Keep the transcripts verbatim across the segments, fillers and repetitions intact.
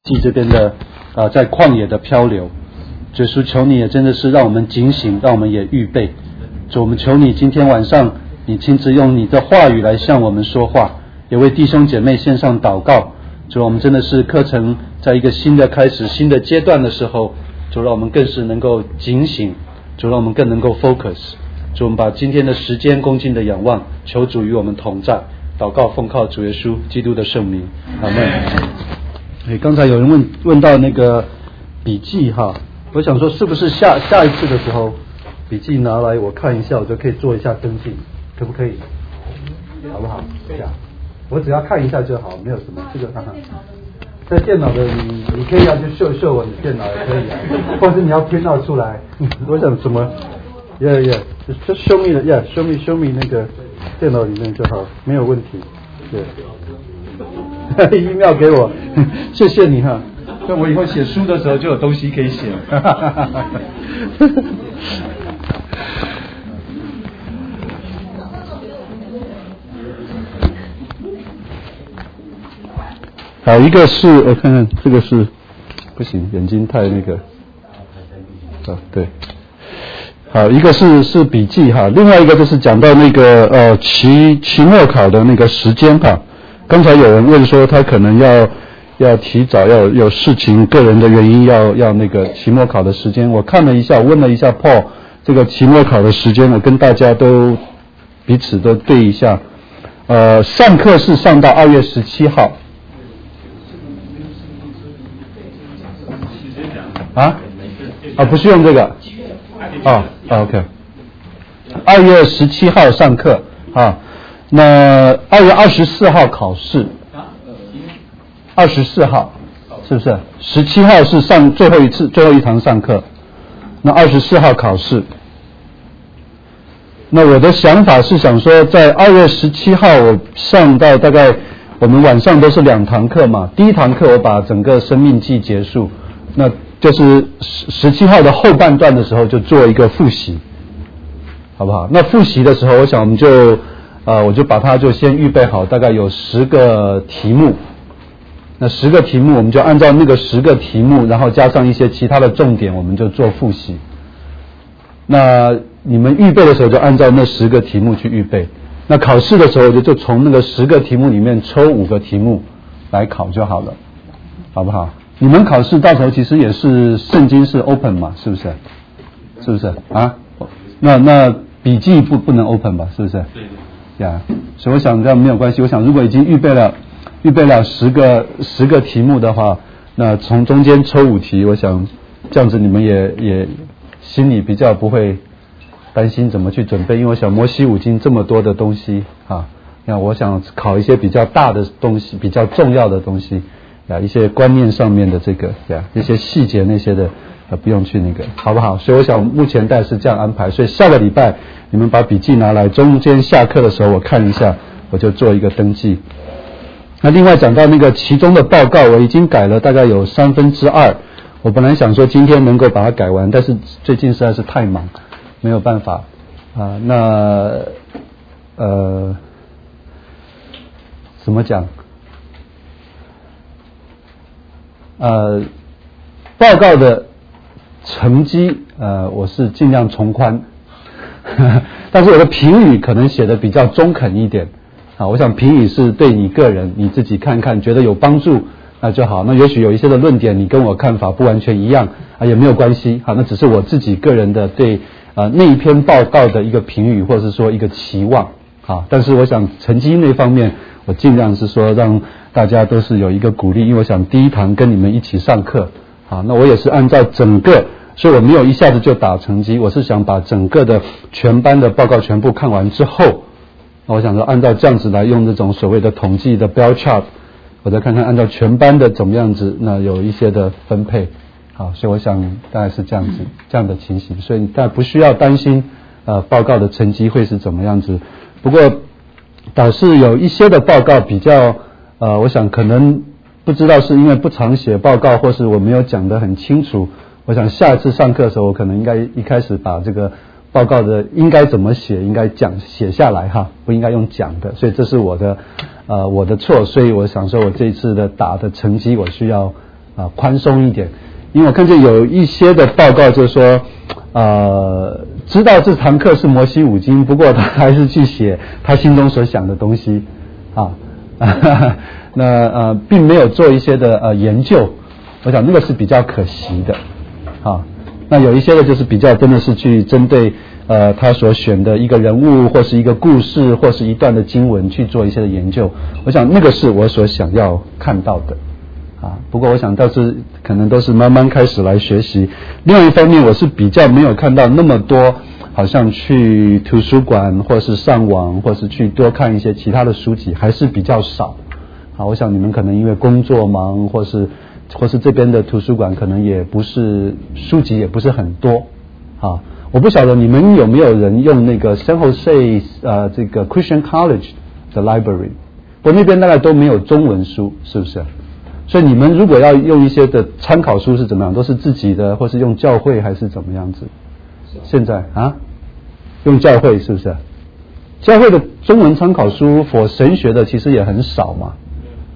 记这边的啊、呃，在旷野的漂流，主耶稣求你也真的是让我们警醒，让我们也预备。主，我们求你今天晚上你亲自用你的话语来向我们说话，也为弟兄姐妹献上祷告。主，我们真的是课程在一个新的开始、新的阶段的时候，主让我们更是能够警醒，主让我们更能够 focus。主，我们把今天的时间恭敬的仰望，求主与我们同在。祷告奉靠主耶稣基督的圣名，阿们。哎，刚才有人问问到那个笔记哈，我想说是不是下下一次的时候笔记拿来我看一下，我就可以做一下登记，可不可以？好不好？这样，我只要看一下就好，没有什么这个哈哈。在电脑的你你可以要去秀秀我的电脑也可以啊，或者你要编到出来。我想怎么 ，yeah yeah， 就 show me 的 yeah show me show me 那个电脑里面就好，没有问题。对。email 给我，谢谢你哈。那我以后写书的时候就有东西可以写。好，一个是我看看这个是不行，眼睛太那个。啊，对。好，一个是是笔记哈，另外一个就是讲到那个呃期期末考的那个时间哈。刚才有人问说他可能要要提早要有事情个人的原因要要那个期末考的时间，我看了一下，问了一下 Paul 这个期末考的时间，我跟大家都彼此都对一下，呃，上课是上到二月十七号。啊？啊，不是用这个。哦 ，OK。二月十七号上课啊。那二月二十四号考试，二十四号是不是？十七号是上最后一次最后一堂上课，那二十四号考试。那我的想法是想说，在二月十七号我上到大概我们晚上都是两堂课嘛，第一堂课我把整个生命记结束，那就是十七号的后半段的时候就做一个复习，好不好？那复习的时候，我想我们就。啊、呃，我就把它就先预备好，大概有十个题目。那十个题目，我们就按照那个十个题目，然后加上一些其他的重点，我们就做复习。那你们预备的时候，就按照那十个题目去预备。那考试的时候，就就从那个十个题目里面抽五个题目来考就好了，好不好？你们考试到时候其实也是圣经是 open 嘛，是不是？是不是啊？那那笔记不不能 open 吧？是不是？呀，所以我想这样没有关系。我想如果已经预备了预备了十个十个题目的话，那从中间抽五题，我想这样子你们也也心里比较不会担心怎么去准备，因为我想摩西五经这么多的东西啊，那我想考一些比较大的东西，比较重要的东西呀，一些观念上面的这个呀，一些细节那些的。呃，不用去那个，好不好？所以我想目前大概是这样安排。所以下个礼拜你们把笔记拿来，中间下课的时候我看一下，我就做一个登记。那另外讲到那个其中的报告，我已经改了大概有三分之二。我本来想说今天能够把它改完，但是最近实在是太忙，没有办法啊、呃。那呃，怎么讲？呃，报告的。成绩呃我是尽量从宽，呵呵，但是我的评语可能写的比较中肯一点啊。我想评语是对你个人你自己看看，觉得有帮助那就好。那也许有一些的论点你跟我看法不完全一样啊，也没有关系啊，那只是我自己个人的对啊那一篇报告的一个评语，或者是说一个期望啊。但是我想成绩那方面，我尽量是说让大家都是有一个鼓励，因为我想第一堂跟你们一起上课。好，那我也是按照整个，所以我没有一下子就打成绩，我是想把整个的全班的报告全部看完之后，我想说按照这样子来用这种所谓的统计的 bell chart， 我再看看按照全班的怎么样子，那有一些的分配。好，所以我想大概是这样子这样的情形，所以大家不需要担心呃报告的成绩会是怎么样子。不过倒是有一些的报告比较呃，我想可能。不知道是因为不常写报告，或是我没有讲得很清楚。我想下一次上课的时候，我可能应该一开始把这个报告的应该怎么写，应该讲写下来哈，不应该用讲的。所以这是我的呃我的错，所以我想说我这一次的打的成绩，我需要啊宽松一点，因为我看见有一些的报告就是说，呃，知道这堂课是摩西五经，不过他还是去写他心中所想的东西啊，那呃并没有做一些的呃研究，我想那个是比较可惜的啊。那有一些的就是比较真的是去针对呃他所选的一个人物或是一个故事或是一段的经文去做一些的研究，我想那个是我所想要看到的啊。不过我想倒是可能都是慢慢开始来学习。另外一方面，我是比较没有看到那么多好像去图书馆或是上网或是去多看一些其他的书籍还是比较少啊。我想你们可能因为工作忙或是或是这边的图书馆可能也不是书籍也不是很多啊。我不晓得你们有没有人用那个 San Jose 呃这个 Christian College 的 library， 我那边大概都没有中文书，是不是？所以你们如果要用一些的参考书是怎么样？都是自己的，或是用教会还是怎么样子？现在啊，用教会是不是？教会的中文参考书 for 神学的其实也很少嘛，呀、yeah 。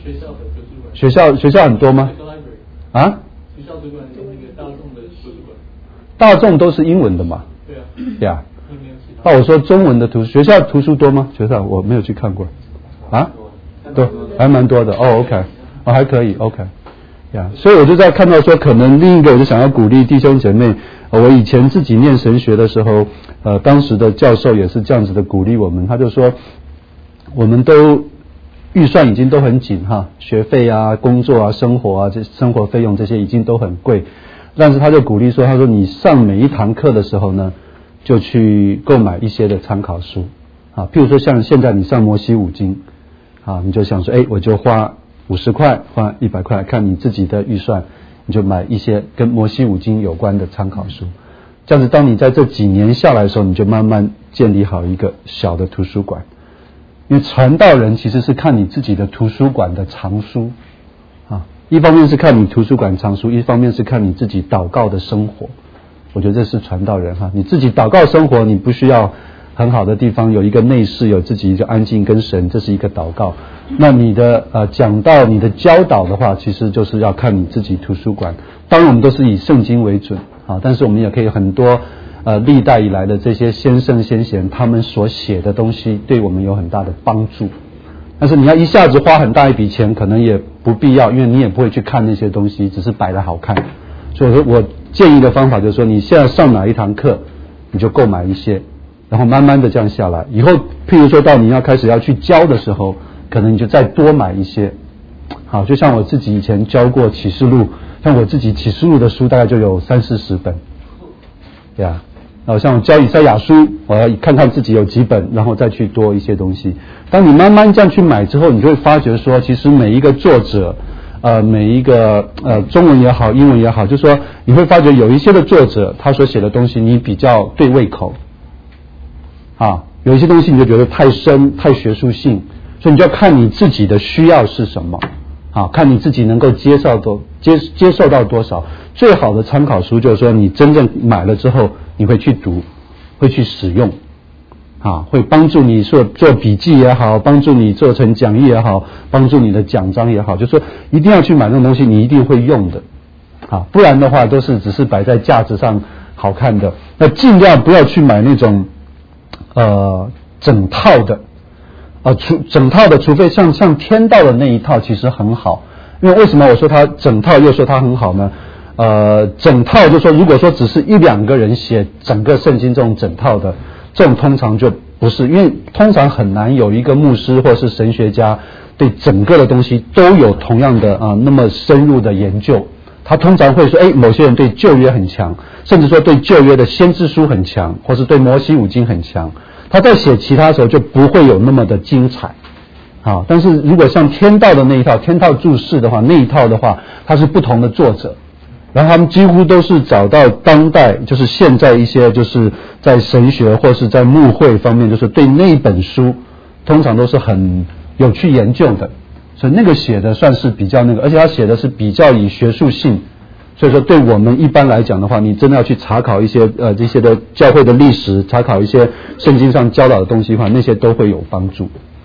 学校的图书馆。学校学校很多吗？啊？学校图书馆跟那个大众的图书馆。大众都是英文的嘛？对啊。呀、yeah 。那我说中文的图学校图书多吗？学校我没有去看过。啊？多，还蛮多的。哦 ，OK， 哦还可以 ，OK。呀、yeah ，所以我就在看到说，可能另一个我就想要鼓励弟兄姐妹。呃、我以前自己念神学的时候，呃，当时的教授也是这样子的鼓励我们，他就说，我们都预算已经都很紧哈，学费啊、工作啊、生活啊、这生活费用这些已经都很贵，但是他就鼓励说，他说你上每一堂课的时候呢，就去购买一些的参考书啊，譬如说像现在你上摩西五经啊，你就想说，哎，我就花五十块，花一百块，看你自己的预算，你就买一些跟摩西五经有关的参考书。这样子，当你在这几年下来的时候，你就慢慢建立好一个小的图书馆。因为传道人其实是看你自己的图书馆的藏书啊，一方面是看你图书馆藏书，一方面是看你自己祷告的生活。我觉得这是传道人哈，你自己祷告生活，你不需要很好的地方，有一个内室，有自己一个安静跟神，这是一个祷告。那你的呃讲道、你的教导的话，其实就是要看你自己图书馆。当然我们都是以圣经为准啊，但是我们也可以很多呃历代以来的这些先圣先贤他们所写的东西，对我们有很大的帮助。但是你要一下子花很大一笔钱，可能也不必要，因为你也不会去看那些东西，只是摆得好看。所以我说我建议的方法就是说，你现在上哪一堂课，你就购买一些，然后慢慢的这样下来，以后譬如说到你要开始要去教的时候，可能你就再多买一些。好，就像我自己以前教过启示录，像我自己启示录的书大概就有三四十本，对啊。然后像我教以赛亚书，我要看看自己有几本，然后再去多一些东西。当你慢慢这样去买之后，你就会发觉说，其实每一个作者，呃，每一个呃中文也好，英文也好，就是说你会发觉有一些的作者他所写的东西你比较对胃口，啊，有一些东西你就觉得太深、太学术性，所以你就要看你自己的需要是什么。啊，看你自己能够接受多接接受到多少。最好的参考书就是说，你真正买了之后，你会去读，会去使用，啊，会帮助你做做笔记也好，帮助你做成讲义也好，帮助你的奖章也好，就是说一定要去买那种东西，你一定会用的，啊，不然的话都是只是摆在架子上好看的。那尽量不要去买那种呃整套的。啊，除整套的，除非像像天道的那一套其实很好，因为为什么我说它整套又说它很好呢？呃，整套就说如果说只是一两个人写整个圣经这种整套的，这种通常就不是，因为通常很难有一个牧师或是神学家对整个的东西都有同样的啊、呃、那么深入的研究。他通常会说，哎，某些人对旧约很强，甚至说对旧约的先知书很强，或是对摩西五经很强。他在写其他的时候就不会有那么的精彩，啊，但是如果像天道的那一套，天道注释的话，那一套的话，它是不同的作者，然后他们几乎都是找到当代，就是现在一些就是在神学或是在牧会方面，就是对那一本书，通常都是很有去研究的，所以那个写的算是比较那个，而且他写的是比较以学术性。所以说对我们一般来讲的话，你真的要去查考一些呃这些的教会的历史，查考一些圣经上教导的东西的话，那些都会有帮助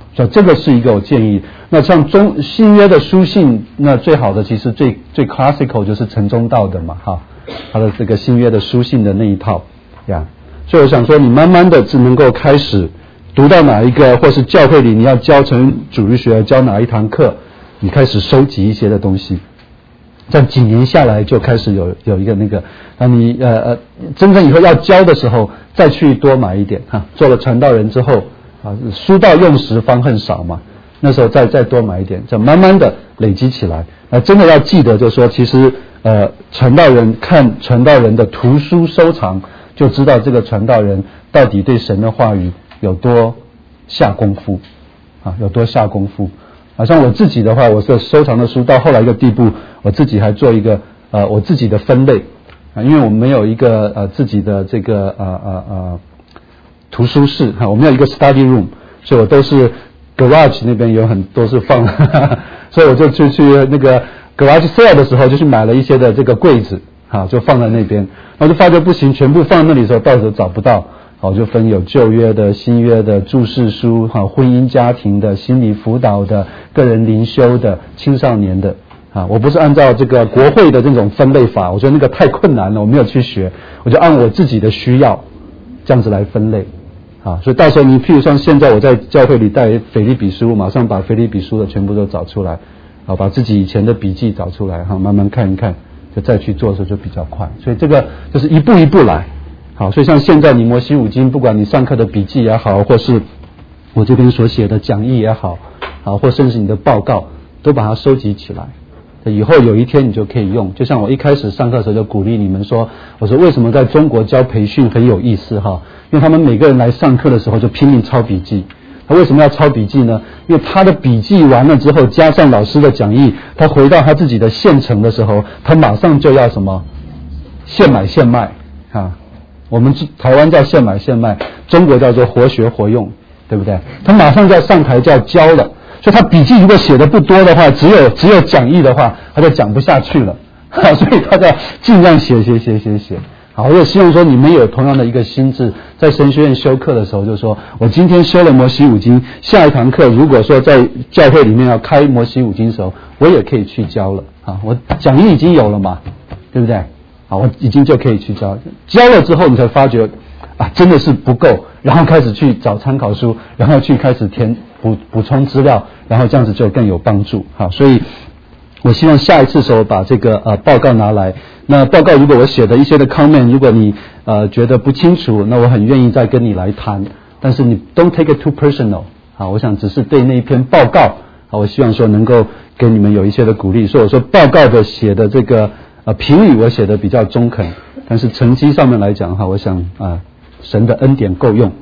所以这个是一个我建议。那像中新约的书信，那最好的其实最最 classical 就是陈宗道的嘛，哈，他的这个新约的书信的那一套呀。所以我想说，你慢慢的只能够开始读到哪一个，或是教会里你要教成主日学教哪一堂课，你开始收集一些的东西。这样几年下来就开始有有一个那个，当你呃呃真正以后要教的时候，再去多买一点哈。做了传道人之后啊，书到用时方恨少嘛，那时候再再多买一点，这慢慢的累积起来。啊，真的要记得，就是说，其实呃传道人看传道人的图书收藏，就知道这个传道人到底对神的话语有多下功夫啊，有多下功夫。好像我自己的话，我是收藏的书到后来一个地步，我自己还做一个呃我自己的分类啊，因为我们没有一个呃自己的这个呃呃呃图书室哈，我们有一个 study room， 所以我都是 garage 那边有很多是放，呵呵所以我就去去那个 garage sale 的时候就去买了一些的这个柜子啊，就放在那边，然后就发觉不行，全部放在那里的时候到时候找不到。好，就分有旧约的、新约的、注释书、哈婚姻家庭的、心理辅导的、个人灵修的、青少年的啊。我不是按照这个国会的这种分类法，我觉得那个太困难了，我没有去学，我就按我自己的需要这样子来分类啊。所以到时候你譬如像现在我在教会里带腓立比书，马上把腓立比书的全部都找出来，啊，把自己以前的笔记找出来哈，慢慢看一看，就再去做的时候就比较快。所以这个就是一步一步来。好，所以像现在你摩西五经，不管你上课的笔记也好，或是我这边所写的讲义也好，啊，或甚至你的报告，都把它收集起来。以后有一天你就可以用。就像我一开始上课的时候就鼓励你们说，我说为什么在中国教培训很有意思哈？因为他们每个人来上课的时候就拼命抄笔记。他为什么要抄笔记呢？因为他的笔记完了之后，加上老师的讲义，他回到他自己的县城的时候，他马上就要什么？现买现卖啊！我们台湾叫现买现卖，中国叫做活学活用，对不对？他马上就要上台就要教了，所以他笔记如果写的不多的话，只有只有讲义的话，他就讲不下去了，所以他就尽量写写写写写。好，我也希望说你们有同样的一个心智，在神学院修课的时候，就说我今天修了摩西五经，下一堂课如果说在教会里面要开摩西五经的时候，我也可以去教了啊，我讲义已经有了嘛，对不对？好，我已经就可以去教，教了之后你才发觉啊，真的是不够，然后开始去找参考书，然后去开始填补补充资料，然后这样子就更有帮助。好，所以我希望下一次的时候把这个呃报告拿来。那报告如果我写的一些的 comment， 如果你呃觉得不清楚，那我很愿意再跟你来谈。但是你 don't take it too personal。好，我想只是对那一篇报告，好，我希望说能够给你们有一些的鼓励。所以我说报告的写的这个。呃，评语我写的比较中肯，但是成绩上面来讲哈，我想啊，神的恩典够用。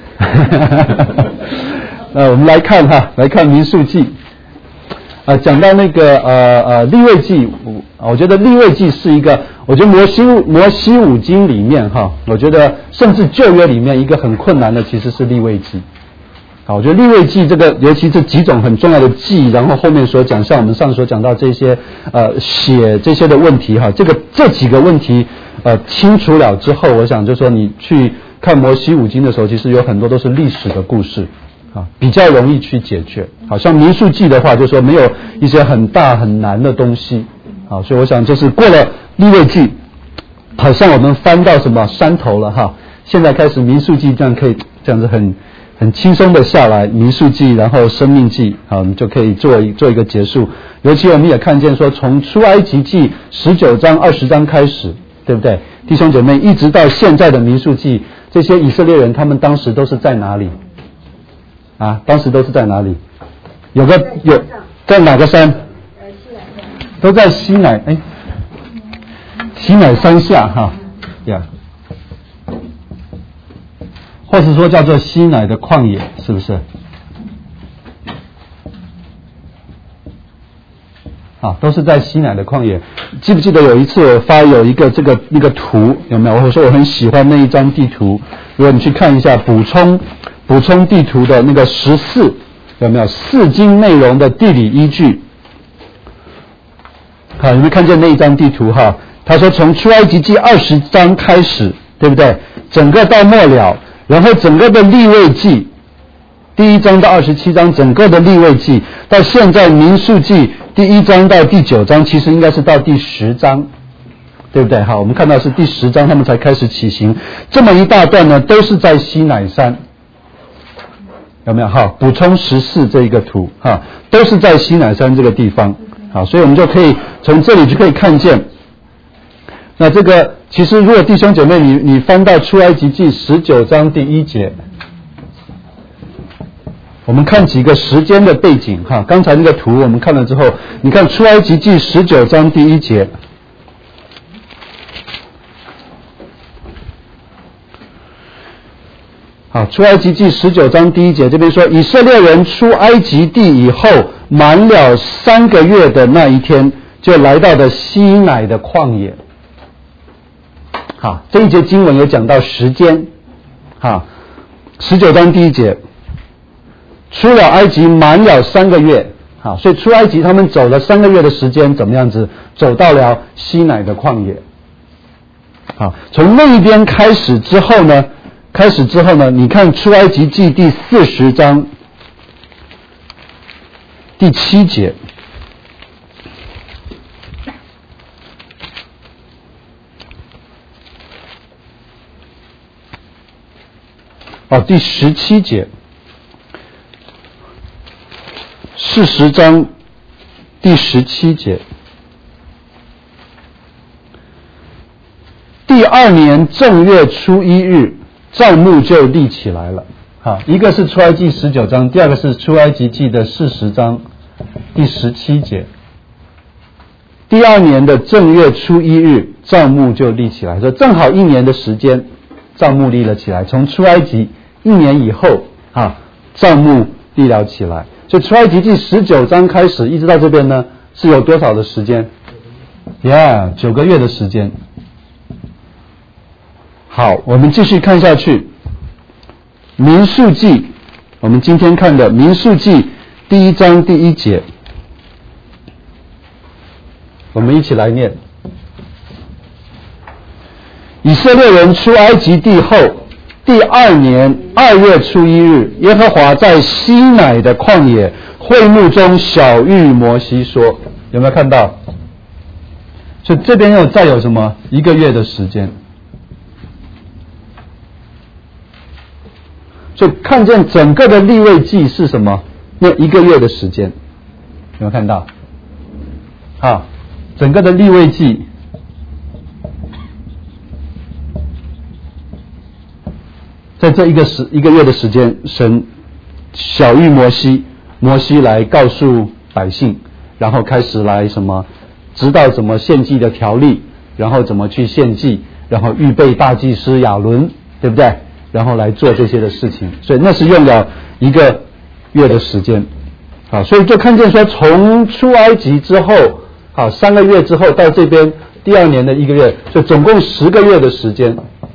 呃，我们来看哈，来看民数记。呃，讲到那个呃呃利未记，我觉得利未记是一个，我觉得摩西摩西五经里面哈，我觉得甚至旧约里面一个很困难的其实是利未记。好，我觉得利未记这个，尤其这几种很重要的记，然后后面所讲，像我们上所讲到这些呃写这些的问题哈，这个这几个问题呃清除了之后，我想就说你去看摩西五经的时候，其实有很多都是历史的故事啊，比较容易去解决。好像民数记的话，就说没有一些很大很难的东西。好，所以我想就是过了利未记，好像我们翻到什么山头了哈，现在开始民数记这样可以这样子很。很轻松的下来，民数记，然后生命记，好，我们就可以做一做一个结束。尤其我们也看见说，从出埃及记十九章、二十章开始，对不对？弟兄姐妹，一直到现在的民数记，这些以色列人他们当时都是在哪里？啊，当时都是在哪里？有个有在哪个山？都在西乃，哎，西乃山下哈，呀。或是说叫做西乃的旷野，是不是？啊，都是在西乃的旷野。记不记得有一次我发有一个这个一个图，有没有？我说我很喜欢那一张地图，如果你去看一下补充补充地图的那个十四，有没有四经内容的地理依据？好，有没有看见那一张地图哈？他说从出埃及记二十章开始，对不对？整个到末了。然后整个的利未记第一章到二十七章整个的利未记，到现在民数记第一章到第九章，其实应该是到第十章，对不对？好，我们看到是第十章他们才开始起行，这么一大段呢都是在西乃山，有没有？好，补充十四这一个图哈，都是在西乃山这个地方。好，所以我们就可以从这里就可以看见，那这个其实如果弟兄姐妹你你翻到出埃及记十九章第一节，我们看几个时间的背景哈。刚才那个图我们看了之后，你看出埃及记十九章第一节，好，出埃及记十九章第一节这边说，以色列人出埃及地以后，满了三个月的那一天，就来到了西乃的旷野。好，这一节经文有讲到时间。好，十九章第一节，出了埃及满了三个月。好，所以出埃及他们走了三个月的时间，怎么样子？走到了西乃的旷野。好，从那一边开始之后呢？开始之后呢？你看出埃及记第四十章第七节，哦，第十七节，四十章第十七节，第二年正月初一日，帐幕就立起来了。好，一个是出埃及十九章，第二个是出埃及记的四十章第十七节。第二年的正月初一日，帐幕就立起来，说正好一年的时间，帐幕立了起来。从出埃及一年以后，啊，帐幕立了起来。所以出埃及记十九章开始，一直到这边呢，是有多少的时间？ Yeah， 九个月的时间。好，我们继续看下去。民数记，我们今天看的民数记第一章第一节，我们一起来念。以色列人出埃及地后，第二年二月初一日，耶和华在西乃的旷野会幕中晓谕摩西说，有没有看到？所以这边又再有什么一个月的时间？所以看见整个的利未记是什么？那一个月的时间，有没有看到？好，整个的利未记在这一个时一个月的时间，神晓谕摩西，摩西来告诉百姓，然后开始来什么，知道怎么献祭的条例，然后怎么去献祭，然后预备大祭司亚伦，对不对？然后来做这些的事情，所以那是用了一个月的时间。好，所以就看见说，从出埃及之后，好三个月之后到这边第二年的一个月，就总共十个月的时间。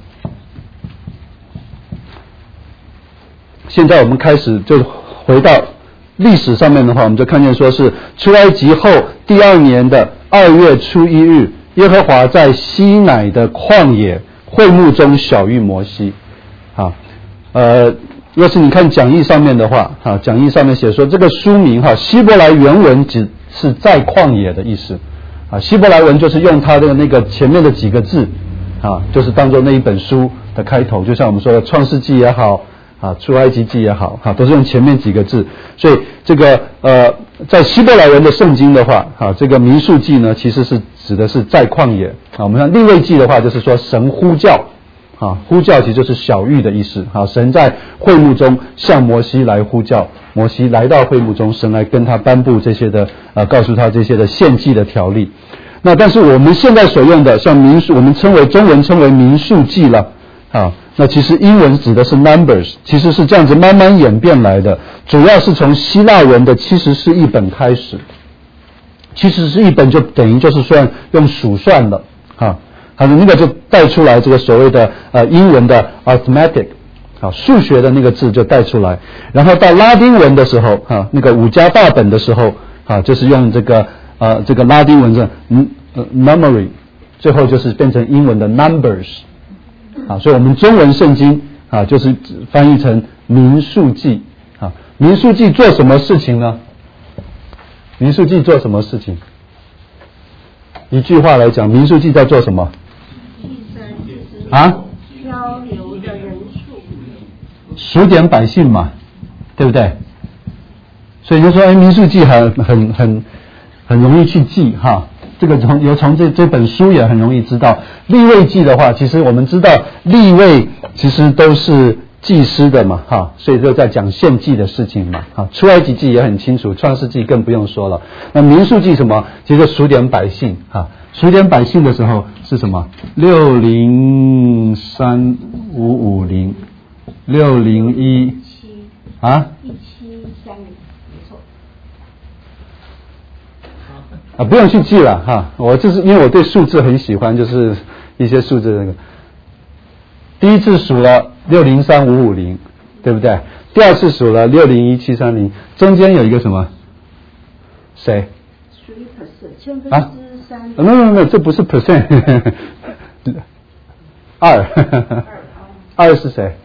现在我们开始就回到历史上面的话，我们就看见说是出埃及后第二年的二月初一日，耶和华在西乃的旷野会幕中晓谕摩西。好，呃，若是你看讲义上面的话，哈，讲义上面写说这个书名哈，希伯来原文只是在旷野的意思，啊，希伯来文就是用它的那个前面的几个字，啊，就是当做那一本书的开头，就像我们说的创世纪也好，啊，出埃及记也好，哈，都是用前面几个字，所以这个呃，在希伯来文的圣经的话，哈，这个民数记呢，其实是指的是在旷野，啊，我们看利未记的话，就是说神呼叫。啊，呼叫其实就是晓谕的意思。好，神在会幕中向摩西来呼叫，摩西来到会幕中，神来跟他颁布这些的呃，告诉他这些的献祭的条例。那但是我们现在所用的像民数，我们称为中文称为民数记了。啊，那其实英文指的是 numbers， 其实是这样子慢慢演变来的，主要是从希腊文的七十是一本开始。七十是一本就等于就是算用数算了，啊。好，那个就带出来这个所谓的呃英文的 arithmetic， 好，数学的那个字就带出来，然后到拉丁文的时候，啊，那个五家大本的时候，啊，就是用这个呃这个拉丁文的嗯、呃、memory， 最后就是变成英文的 numbers， 啊，所以我们中文圣经啊就是翻译成民数记，啊， 民数记做什么事情呢？民数记做什么事情？一句话来讲，民数记在做什么？啊？ 漂流的人数。 数点百姓嘛，对不对？所以就说，哎，民数记很很很很容易去记哈。这个从由从这这本书也很容易知道。利未记的话，其实我们知道利未其实都是祭司的嘛，哈，所以就在讲献祭的事情嘛，哈。出埃及记也很清楚，创世记更不用说了。那民数记什么？其实数点百姓，哈，数点百姓的时候是什么？六零三五五零，六零一啊， 一七三零，没错。 啊，不用去记了哈，我就是因为我对数字很喜欢，就是一些数字那个。第一次数了六零三五五零，对不对？第二次数了六零一七三零，中间有一个什么？谁？ 属于 percent， 千分啊之三。 没有没有没有，这不是 percent， 二，二是谁？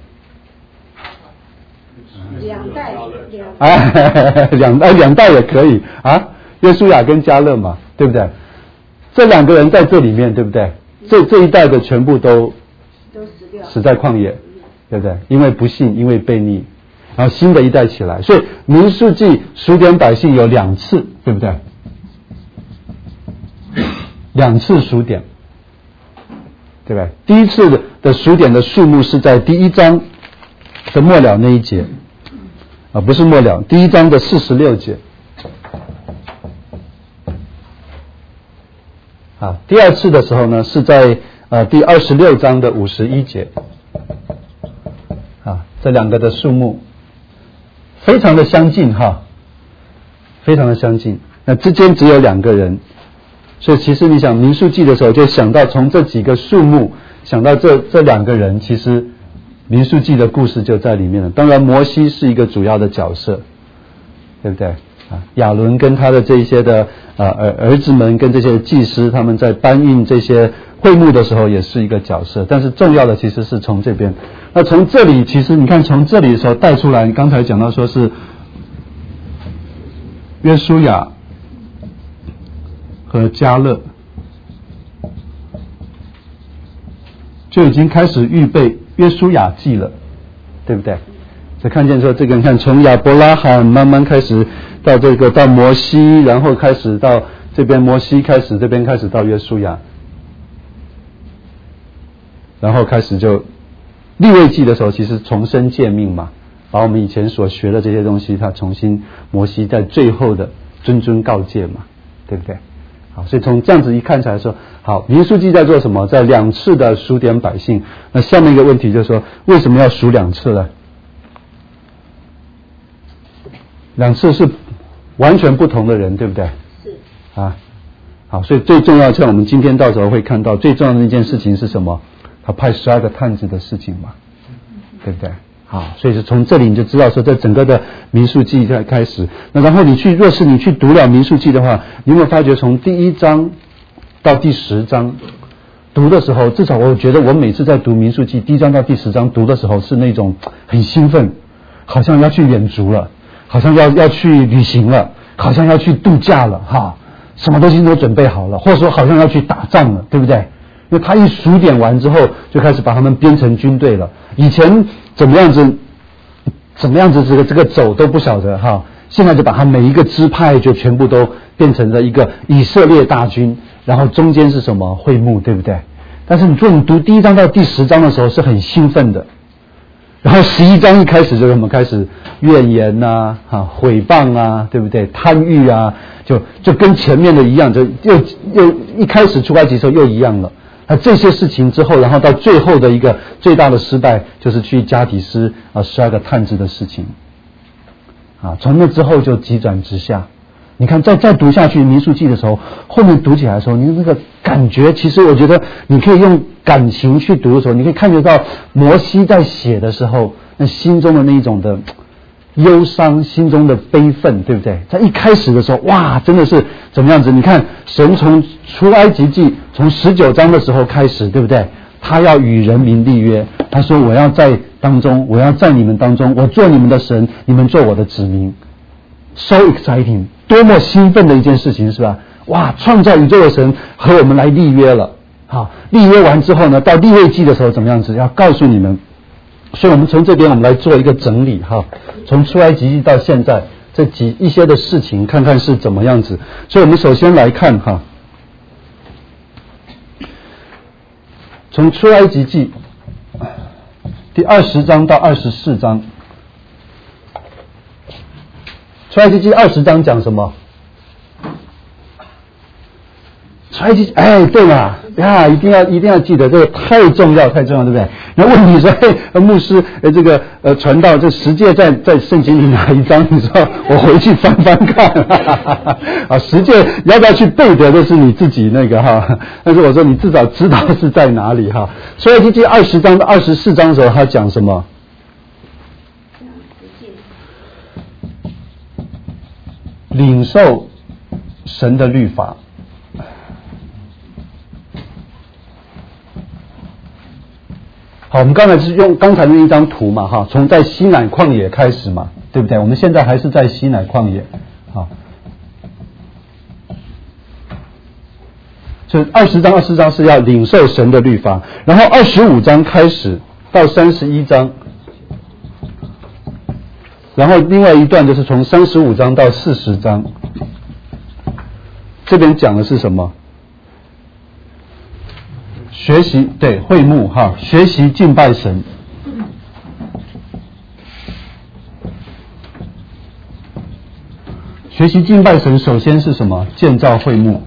两代两。 哎，两代两代也可以啊，约书亚跟迦勒嘛，对不对？这两个人在这里面，对不对？这这一代的全部都都死掉， 死在旷野，对不对？因为不信，因为悖逆，然后新的一代起来，所以民数记数点百姓有两次，对不对？两次数点，对不对？第一次的的数点的数目是在第一章的末了那一节，啊，不是末了，第一章的四十六节。啊，第二次的时候呢，是在呃第二十六章的五十一节。啊，这两个的数目非常的相近哈，非常的相近。那之间只有两个人，所以其实你想民数记的时候，就想到从这几个数目想到这这两个人，其实民数记的故事就在里面了。当然，摩西是一个主要的角色，对不对？啊，亚伦跟他的这些的呃儿儿子们跟这些祭司，他们在搬运这些会幕的时候也是一个角色，但是重要的其实是从这边。那从这里，其实你看从这里的时候带出来，刚才讲到说是约书亚和迦勒就已经开始预备约书亚记了，对不对？就看见说这个，你看从亚伯拉罕慢慢开始到这个到摩西，然后开始到这边摩西开始，这边开始到约书亚，然后开始就利未记的时候，其实重申诫命嘛，把我们以前所学的这些东西，他重新摩西在最后的谆谆告诫嘛，对不对？好，所以从这样子一看起来说，好，民数记在做什么？在两次的数点百姓。那下面一个问题就是说，为什么要数两次呢？两次是完全不同的人，对不对？ 是啊，好，所以最重要，像我们今天到时候会看到最重要的一件事情是什么？他派十二个探子的事情嘛，对不对？好，所以是从这里你就知道说，在整个的民数记在开始。那然后你去，若是你去读了民数记的话，你有没有发觉从第一章到第十章读的时候，至少我觉得我每次在读民数记第一章到第十章读的时候，是那种很兴奋，好像要去远足了。好像要要去旅行了，好像要去度假了哈，什么东西都准备好了，或者说好像要去打仗了，对不对？因为他一数点完之后，就开始把他们编成军队了。以前怎么样子，怎么样子这个这个走都不晓得哈，现在就把他每一个支派就全部都变成了一个以色列大军，然后中间是什么会幕，对不对？但是你说你读第一章到第十章的时候是很兴奋的。然后十一章一开始就是我们开始怨言呐、啊、啊毁谤啊，对不对？贪欲啊，就就跟前面的一样，就又又一开始出埃及的时候又一样了。那这些事情之后，然后到最后的一个最大的失败，就是去加底斯啊十二个探子的事情啊，从那之后就急转直下。你看，再再读下去《民数记》的时候，后面读起来的时候，你那个感觉，其实我觉得你可以用感情去读的时候，你可以看得到摩西在写的时候，那心中的那一种的忧伤，心中的悲愤，对不对？在一开始的时候，哇，真的是怎么样子？你看，神从出埃及记从十九章的时候开始，对不对？ 他要与人民立约。他说我要在当中，我要在你们当中，我做你们的神，你们做我的子民。So exciting， 多么兴奋的一件事情，是吧？哇，创造宇宙的神和我们来立约了。好，立约完之后呢，到利未记的时候怎么样子？要告诉你们。所以我们从这边我们来做一个整理哈，从出埃及记到现在这几一些的事情，看看是怎么样子。所以我们首先来看哈，从出埃及记第二十章到二十四章。出埃及记二十章讲什么？出埃及，哎，对嘛呀，一定要一定要记得，这个太重要太重要，对不对？那问题说，嘿，牧师，呃，这个呃传道，这十诫在在圣经里哪一章？你说我回去翻翻看，哈哈哈哈啊，十诫要不要去背的，这是你自己那个哈。但是我说你至少知道是在哪里哈。出埃及记二十章到二十四章的时候，他讲什么？领受神的律法。好，我们刚才是用刚才那一张图嘛，哈，从在西乃旷野开始嘛，对不对？我们现在还是在西乃旷野，好，所以二十章、二十章是要领受神的律法，然后二十五章开始到三十一章。然后另外一段就是从三十五章到四十章，这边讲的是什么？学习，对，会幕哈，学习敬拜神。学习敬拜神，首先是什么？建造会幕。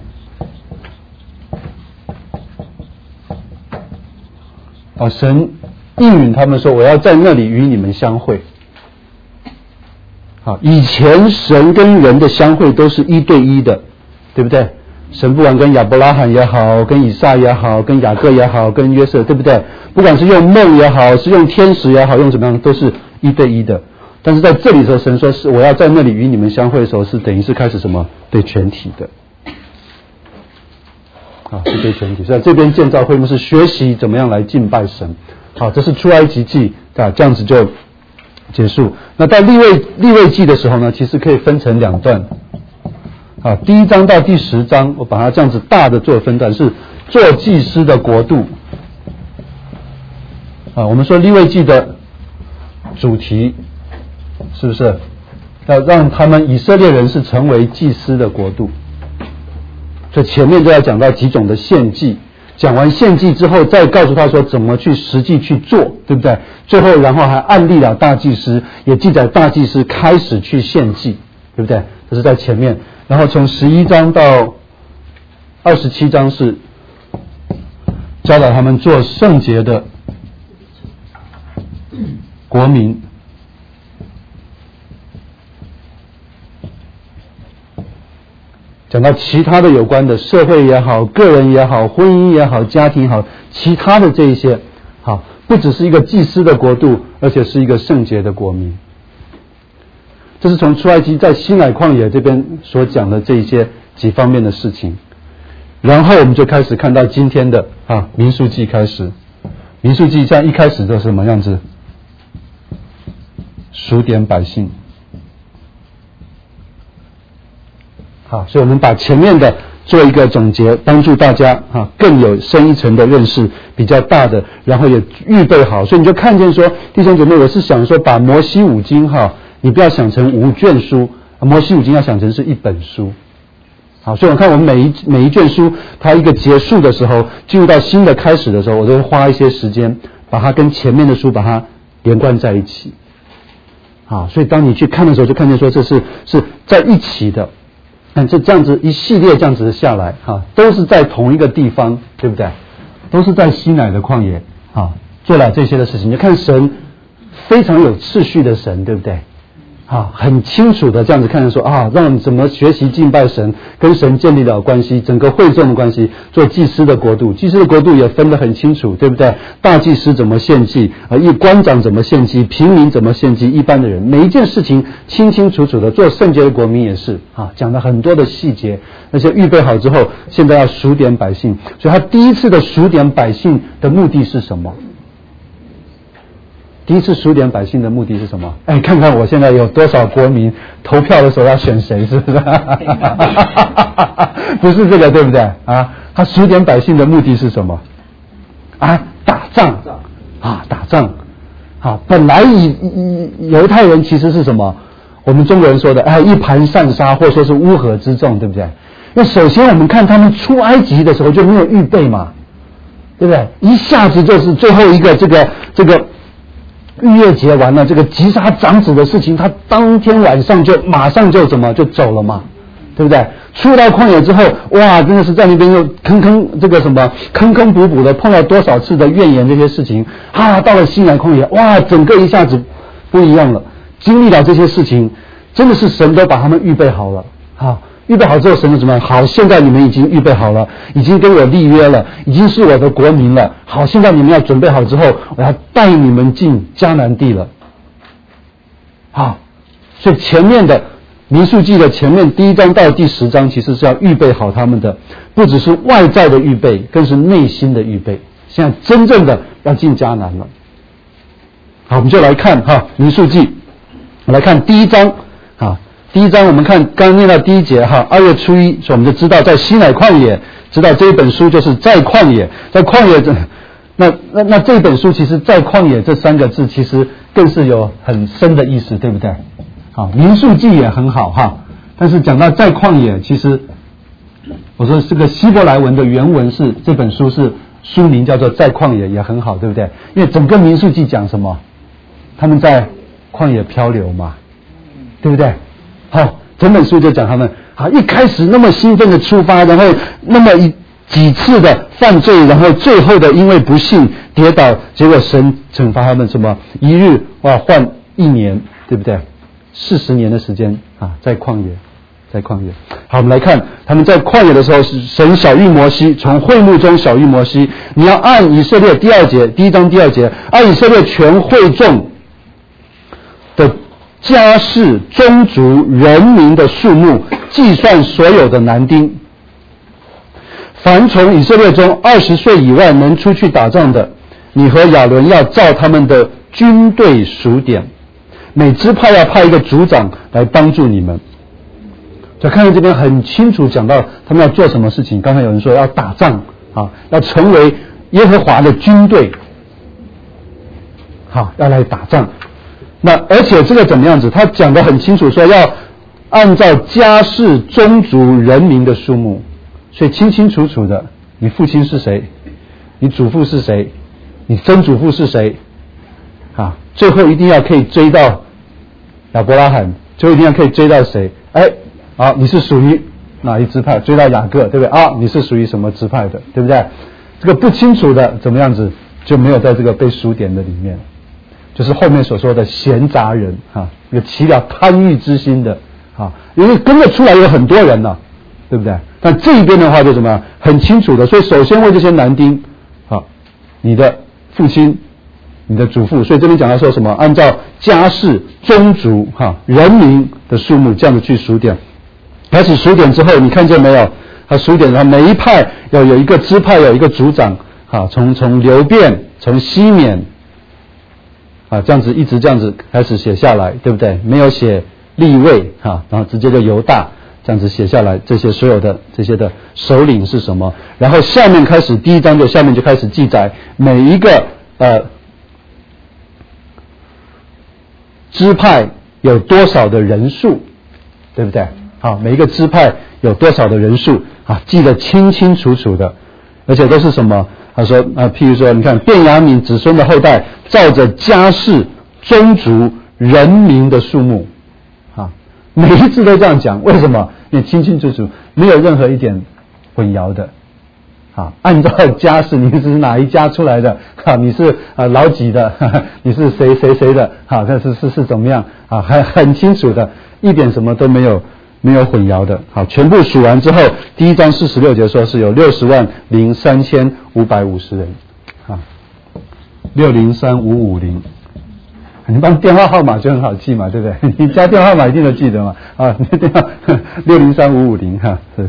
哦，神应允他们说，我要在那里与你们相会。好，以前神跟人的相会都是一对一的，对不对？神不管跟亚伯拉罕也好，跟以撒也好，跟雅各也好，跟约瑟，对不对？不管是用梦也好，是用天使也好，用怎么样，都是一对一的。但是在这里的时候，神说是我要在那里与你们相会的时候，是等于是开始什么？对全体的。啊，是对全体。所以这边建造会幕是学习怎么样来敬拜神。好，这是出埃及记啊，这样子就结束。那到利未利未记的时候呢，其实可以分成两段。啊，第一章到第十章，我把它这样子大的做分段，是做祭司的国度。啊，我们说利未记的主题是不是要让他们以色列人是成为祭司的国度？所以前面就要讲到几种的献祭，讲完献祭之后，再告诉他说怎么去实际去做，对不对？最后，然后还案例了大祭司，也记载大祭司开始去献祭，对不对？这是在前面。然后从十一章到二十七章是教导他们做圣洁的国民。讲到其他的有关的社会也好，个人也好，婚姻也好，家庭也好，其他的这一些，好，不只是一个祭司的国度，而且是一个圣洁的国民。这是从出埃及在西乃旷野这边所讲的这一些几方面的事情。然后我们就开始看到今天的啊民数记开始。民数记像一开始都是什么样子？数点百姓。好，所以我们把前面的做一个总结，帮助大家啊更有深一层的认识，比较大的，然后也预备好。所以你就看见说，弟兄姐妹，我是想说把摩西五经哈，你不要想成五卷书，摩西五经要想成是一本书。好，所以我看我们每一每一卷书，它一个结束的时候，进入到新的开始的时候，我都会花一些时间把它跟前面的书把它连贯在一起。好，所以当你去看的时候，就看见说这是是在一起的。看这这样子一系列这样子下来哈，都是在同一个地方，对不对？都是在西乃的旷野啊，做了这些的事情。你看神非常有次序的神，对不对？ 啊，很清楚的这样子看着说啊，让怎么学习敬拜神，跟神建立了关系，整个会众的关系，做祭司的国度，祭司的国度也分得很清楚，对不对？大祭司怎么献祭啊？一官长怎么献祭？平民怎么献祭？一般的人，每一件事情清清楚楚的。做圣洁的国民也是啊，讲了很多的细节，那些预备好之后，现在要数点百姓，所以他第一次的数点百姓的目的是什么？第一次数点百姓的目的是什么？哎，看看我现在有多少国民投票的时候要选谁，是不是？不是这个，对不对？啊，他数点百姓的目的是什么？啊，打仗啊，打仗啊！本来以以犹太人其实是什么？我们中国人说的，哎，一盘散沙，或者说是乌合之众，对不对？那首先我们看他们出埃及的时候就没有预备嘛，对不对？一下子就是最后一个这个这个。逾越节完了，这个击杀长子的事情，他当天晚上就马上就怎么就走了嘛，对不对？出到旷野之后，哇，真的是在那边又坑坑这个什么坑坑补补的，碰到多少次的怨言这些事情啊，到了西南旷野，哇，整个一下子不一样了。经历了这些事情，真的是神都把他们预备好了，好。预备好之后，神就怎么样？好，现在你们已经预备好了，已经跟我立约了，已经是我的国民了。好，现在你们要准备好之后，我要带你们进迦南地了。好，所以前面的民数记的前面第一章到第十章，其实是要预备好他们的，不只是外在的预备，更是内心的预备。现在真正的要进迦南了。好，我们就来看哈民数记，来看第一章啊。第一章我们看刚刚念到第一节哈，二月初一，所以我们就知道在西乃旷野，知道这一本书就是在旷野，在旷野这，那那那这本书其实在旷野这三个字其实更是有很深的意思，对不对？好，民数记也很好哈，但是讲到在旷野，其实我说这个希伯来文的原文是这本书是书名叫做在旷野也很好，对不对？因为整个民数记讲什么？他们在旷野漂流嘛，对不对？好，整本书就讲他们好，一开始那么兴奋的出发，然后那么一几次的犯罪，然后最后的因为不幸跌倒，结果神惩罚他们什么？一日哇换一年，对不对？四十年的时间啊，在旷野，在旷野。好，我们来看他们在旷野的时候，神晓谕摩西，从会幕中晓谕摩西，你要按以色列第二节，第一章第二节，按以色列全会众的家室、宗族、人民的数目，计算所有的男丁。凡从以色列中二十岁以外能出去打仗的，你和亚伦要照他们的军队数点，每支派要派一个族长来帮助你们。就看到这边很清楚讲到他们要做什么事情。刚才有人说要打仗啊，要成为耶和华的军队，好，要来打仗。那而且这个怎么样子？他讲得很清楚，说要按照家室、宗族、人民的数目，所以清清楚楚的，你父亲是谁，你祖父是谁，你曾祖父是谁，啊，最后一定要可以追到亚伯拉罕，最后一定要可以追到谁？哎，好，你是属于哪一支派？追到雅各，对不对？啊，你是属于什么支派的，对不对？这个不清楚的怎么样子，就没有在这个被数点的里面。就是后面所说的闲杂人啊，有起了贪欲之心的啊，因为跟着出来有很多人呢、啊，对不对？但这一边的话就怎么样，很清楚的。所以首先为这些男丁啊，你的父亲、你的祖父，所以这边讲到说什么？按照家室、宗族、哈、啊、人民的数目这样子去数点。开始数点之后，你看见没有？他数点，然后每一派要有一个支派，有一个族长啊，从从流便，从西缅。啊，这样子一直这样子开始写下来，对不对？没有写立位哈，然后直接就犹大这样子写下来，这些所有的这些的首领是什么？然后下面开始第一章就下面就开始记载每一个呃支派有多少的人数，对不对？好，每一个支派有多少的人数啊，记得清清楚楚的，而且都是什么？他说啊，譬如说，你看便雅悯子孙的后代，照着家室、宗族、人民的数目，啊，每一次都这样讲，为什么？因为清清楚楚，没有任何一点混淆的， 啊，按照家世，你是哪一家出来的？啊，你是啊老几的？哈哈，你是谁谁谁的？啊，这是是是怎么样？啊，很很清楚的，一点什么都没有没有混淆的。好，全部数完之后，第一章四十六节说是有六十万零三千五百五十人，啊，六零三五五零。你帮电话号码就很好记嘛，对不对？你加电话号码一定都记得嘛。啊，你电话六零三五五零哈是。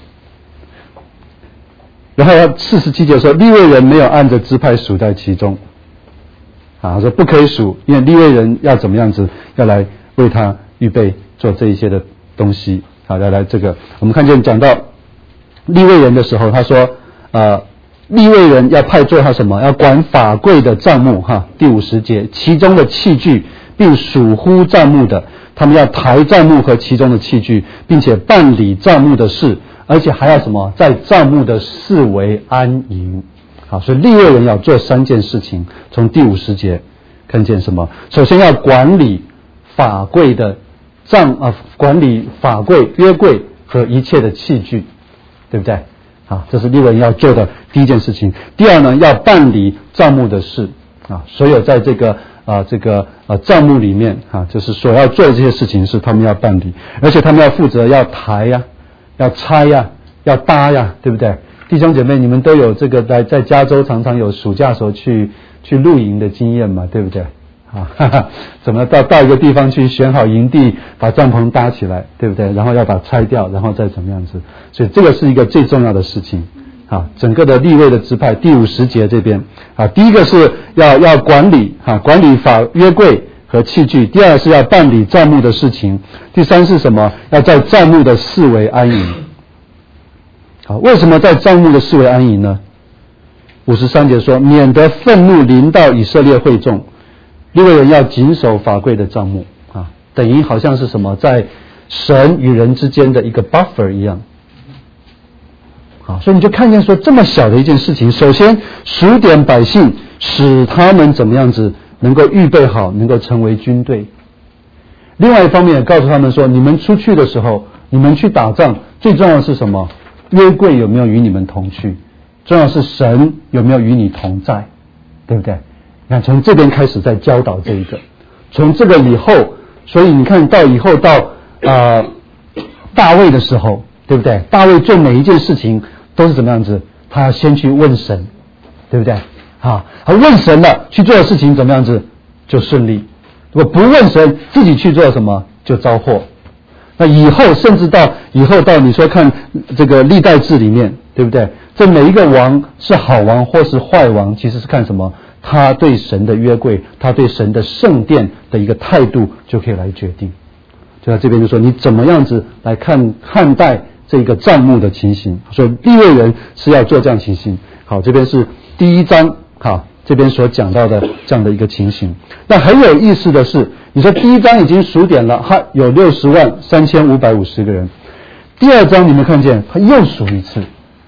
然后四十七节说，利未人没有按着支派数在其中。啊，说不可以数，因为利未人要怎么样子，要来为他预备做这一些的东西。好，来来这个，我们看见讲到利未人的时候，他说，呃。利未人要派做他什么？要管法柜的帐幕哈，第五十节，其中的器具，并属乎帐幕的，他们要抬帐幕和其中的器具，并且办理帐幕的事，而且还要什么？在帐幕的四围安营。好，所以利未人要做三件事情。从第五十节看见什么？首先要管理法柜的帐啊，管理法柜、约柜和一切的器具，对不对？啊，这是利未人要做的第一件事情。第二呢，要办理帐幕的事啊，所有在这个啊这个呃帐幕里面啊，就是所要做的这些事情是他们要办理，而且他们要负责要抬呀、要拆呀、要搭呀，对不对？弟兄姐妹，你们都有这个在在加州常常有暑假时候去去露营的经验嘛，对不对？啊，哈哈，怎么到到一个地方去选好营地，把帐篷搭起来，对不对？然后要把它拆掉，然后再怎么样子？所以这个是一个最重要的事情。啊，整个的利未的支派第五十节这边啊，第一个是要要管理啊，管理法约柜和器具；第二是要办理帐幕的事情；第三是什么？要在帐幕的四围安营。好，为什么在帐幕的四围安营呢？五十三节说，免得愤怒临到以色列会众。利未人要谨守法柜的帐幕啊，等于好像是什么，在神与人之间的一个 buffer 一样。好，所以你就看见说这么小的一件事情，首先数点百姓，使他们怎么样子能够预备好，能够成为军队。另外一方面也告诉他们说，你们出去的时候，你们去打仗，最重要的是什么？约柜有没有与你们同去？重要是神有没有与你同在，对不对？你看从这边开始在教导这一个，从这个以后，所以你看到以后到呃大卫的时候，对不对？大卫做每一件事情都是怎么样子？他要先去问神，对不对？啊，他问神了，去做的事情怎么样子就顺利。如果不问神，自己去做什么就遭祸。那以后甚至到以后到你说看这个历代志里面，对不对？这每一个王是好王或是坏王，其实是看什么？他对神的约柜，他对神的圣殿的一个态度就可以来决定。就在这边就说你怎么样子来看看待这个帐幕的情形，所以利未人是要做这样情形。好，这边是第一章，好，这边所讲到的这样的一个情形。那很有意思的是，你说第一章已经数点了，哈，有六十万三千五百五十个人。第二章你们看见他又数一次，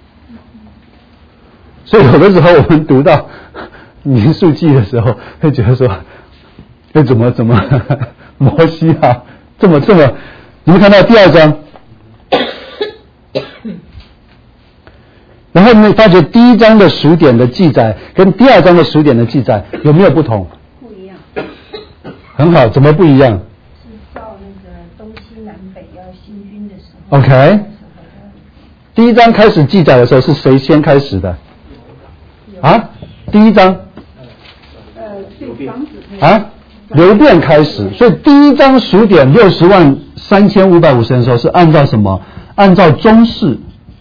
所以有的时候我们读到民数记的时候，会觉得说，哎，怎么怎么摩西啊，这么这么，你们看到第二章，然后你们发觉第一章的数点的记载跟第二章的数点的记载有没有不同？ 不一样。 很好，怎么不一样？ 是照那个东西南北要行军的时候。 OK。第一章开始记载的时候是谁先开始的？啊？第一章？啊，流变开始，所以第一章数点六十万三千五百五十人的时候是按照什么？按照中式，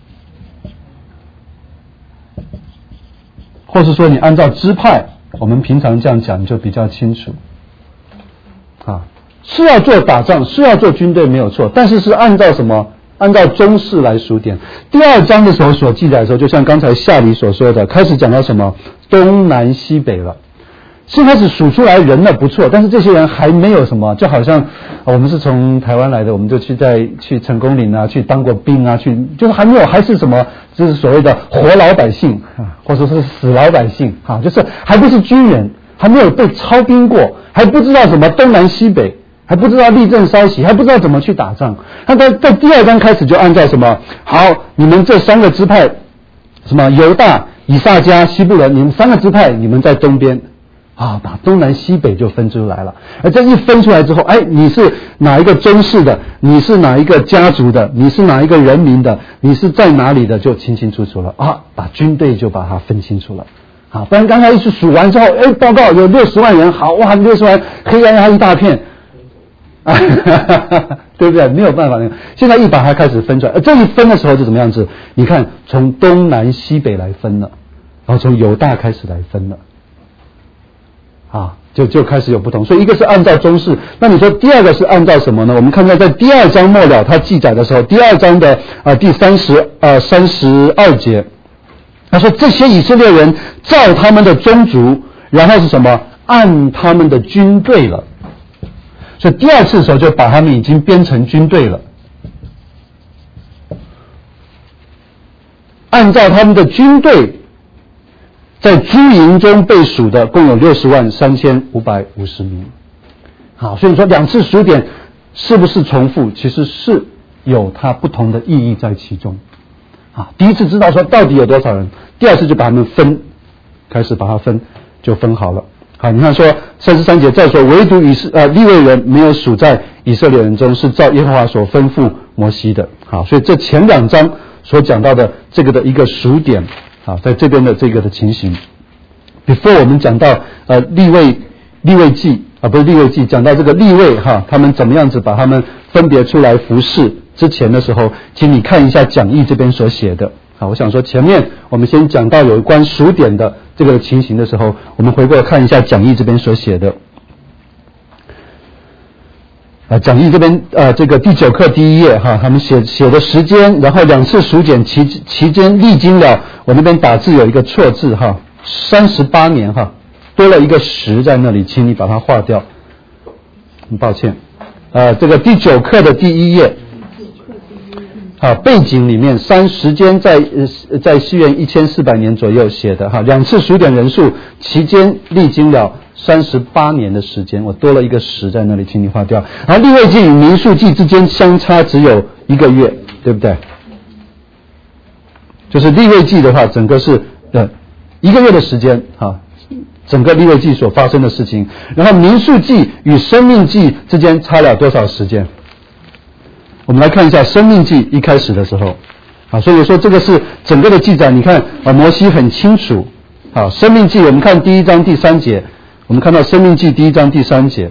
或是说你按照支派，我们平常这样讲就比较清楚。啊，是要做打仗，是要做军队没有错，但是是按照什么？按照中式来数点。第二章的时候所记载的时候，就像刚才夏里所说的，开始讲到什么东南西北了。是开始数出来人了不错，但是这些人还没有什么，就好像我们是从台湾来的，我们就去在去成功岭啊，去当过兵啊，去就是还没有，还是什么，就是所谓的活老百姓啊，或者是死老百姓啊，就是还不是军人，还没有被操兵过，还不知道什么东南西北，还不知道立正稍息，还不知道怎么去打仗。那在在第二章开始就按照什么？好，你们这三个支派什么犹大、以萨迦、西布伦，你们三个支派，你们在东边。啊，把东南西北就分出来了。而这一分出来之后，哎，你是哪一个宗室的？你是哪一个家族的？你是哪一个人民的？你是在哪里的？就清清楚楚了啊！把军队就把它分清楚了。啊，不然刚才一次数完之后，哎，报告有六十万人，好哇，六十万黑压压一大片，啊，对不对？没有办法那个。现在一把它开始分出来，而这一分的时候就怎么样子？你看，从东南西北来分了，然后从犹大开始来分了。啊，就就开始有不同，所以一个是按照宗室，那你说第二个是按照什么呢？我们看到在第二章末了，它记载的时候，第二章的啊、呃、第三十呃三十二节，他说这些以色列人照他们的宗族，然后是什么？按他们的军队了。所以第二次的时候就把他们已经编成军队了，按照他们的军队。在诸营中被数的共有六十万三千五百五十名。好，所以说两次数点是不是重复？其实是有它不同的意义在其中。啊，第一次知道说到底有多少人，第二次就把他们分，开始把它分，就分好了。好，你看说三十三节再说，唯独以色呃利未人没有数在以色列人中，是照耶和华所吩咐摩西的。好，所以这前两章所讲到的这个的一个数点。啊，在这边的这个的情形 ，before 我们讲到呃利未利未记啊，不是利未记，讲到这个利未哈，他们怎么样子把他们分别出来服侍之前的时候，请你看一下讲义这边所写的。好，我想说前面我们先讲到有关数点的这个情形的时候，我们回过看一下讲义这边所写的。啊，讲义这边呃，这个第九课第一页哈，他们写写的时间，然后两次数点期期间历经了，我那边打字有一个错字哈，三十八年哈，多了一个十在那里，请你把它划掉，很抱歉。呃，这个第九课的第一页，啊，背景里面三时间在呃在西元一千四百年左右写的哈，两次数点人数期间历经了。三十八年的时间，我多了一个十在那里，请你划掉。然后利未记与民数记之间相差只有一个月，对不对？就是利未记的话，整个是呃一个月的时间啊，整个利未记所发生的事情。然后民数记与生命记之间差了多少时间？我们来看一下生命记一开始的时候啊，所以说这个是整个的记载，你看啊，摩西很清楚啊，生命记我们看第一章第三节。我们看到《申命记》第一章第三节，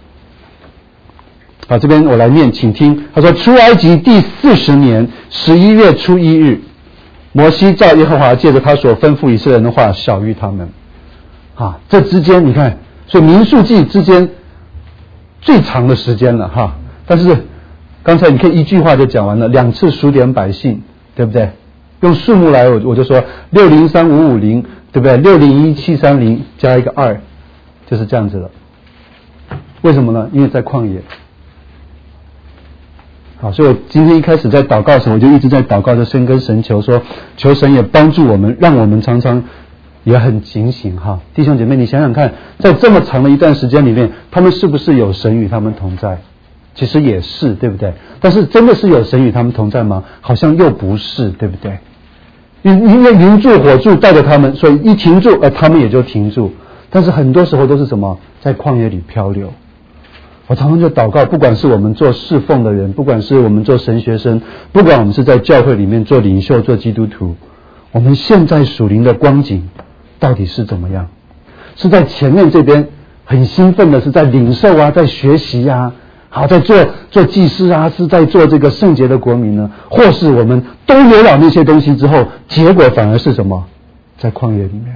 好，这边我来念，请听。他说：“出埃及第四十年十一月初一日，摩西照耶和华借着他所吩咐以色列人的话，晓谕他们。”啊，这之间你看，所以民数记之间最长的时间了哈。但是刚才你可以一句话就讲完了，两次数点百姓，对不对？用数目来，我我就说六零三五五零，对不对？六零一七三零加一个二。就是这样子了，为什么呢？因为在旷野。好，所以我今天一开始在祷告的时候，我就一直在祷告着神跟神求说，求神也帮助我们，让我们常常也很警醒哈。弟兄姐妹，你想想看，在这么长的一段时间里面，他们是不是有神与他们同在？其实也是，对不对？但是真的是有神与他们同在吗？好像又不是，对不对？因因为云柱火柱带着他们，所以一停住，呃，他们也就停住。但是很多时候都是什么，在旷野里漂流。我常常就祷告，不管是我们做侍奉的人，不管是我们做神学生，不管我们是在教会里面做领袖、做基督徒，我们现在属灵的光景到底是怎么样？是在前面这边很兴奋的，是在领受啊，在学习啊，好，在做做祭司啊，是在做这个圣洁的国民呢？或是我们都有了那些东西之后，结果反而是什么？在旷野里面。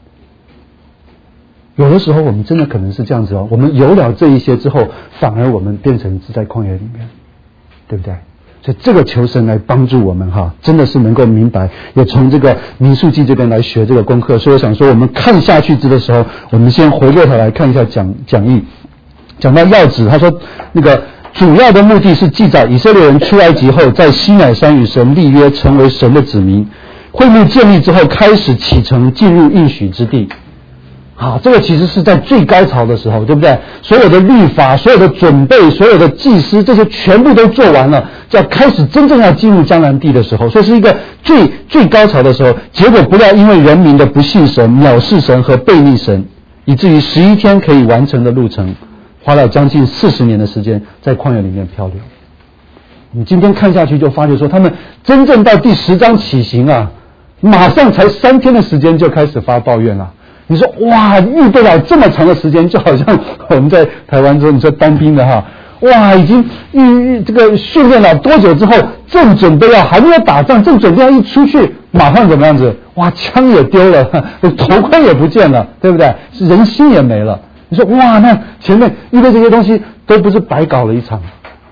有的时候我们真的可能是这样子哦，我们有了这一些之后，反而我们变成是在旷野里面，对不对？所以这个求神来帮助我们哈，真的是能够明白，也从这个民数记这边来学这个功课。所以我想说，我们看下去之的时候，我们先回过头来看一下讲讲义，讲到要旨，他说那个主要的目的是记载以色列人出埃及后，在西乃山与神立约，成为神的子民。会幕建立之后，开始启程进入应许之地。 好，这个其实是在最高潮的时候，对不对？所有的律法、所有的准备、所有的祭司，这些全部都做完了，就要开始真正要进入迦南地的时候，所以是一个最最高潮的时候。结果不料因为人民的不信神、藐视神和背逆神，以至于十一天可以完成的路程，花了将近四十年的时间在旷野里面漂流。你今天看下去就发觉说，他们真正到第十章起行啊，马上才三天的时间就开始发抱怨了。你说哇，预备了这么长的时间，就好像我们在台湾说，你说当兵的哈，哇，已经预这个训练了多久之后，正准备要还没有打仗，正准备要一出去，马上怎么样子？哇，枪也丢了，头盔也不见了，对不对？人心也没了。你说哇，那前面预备这些东西都不是白搞了一场。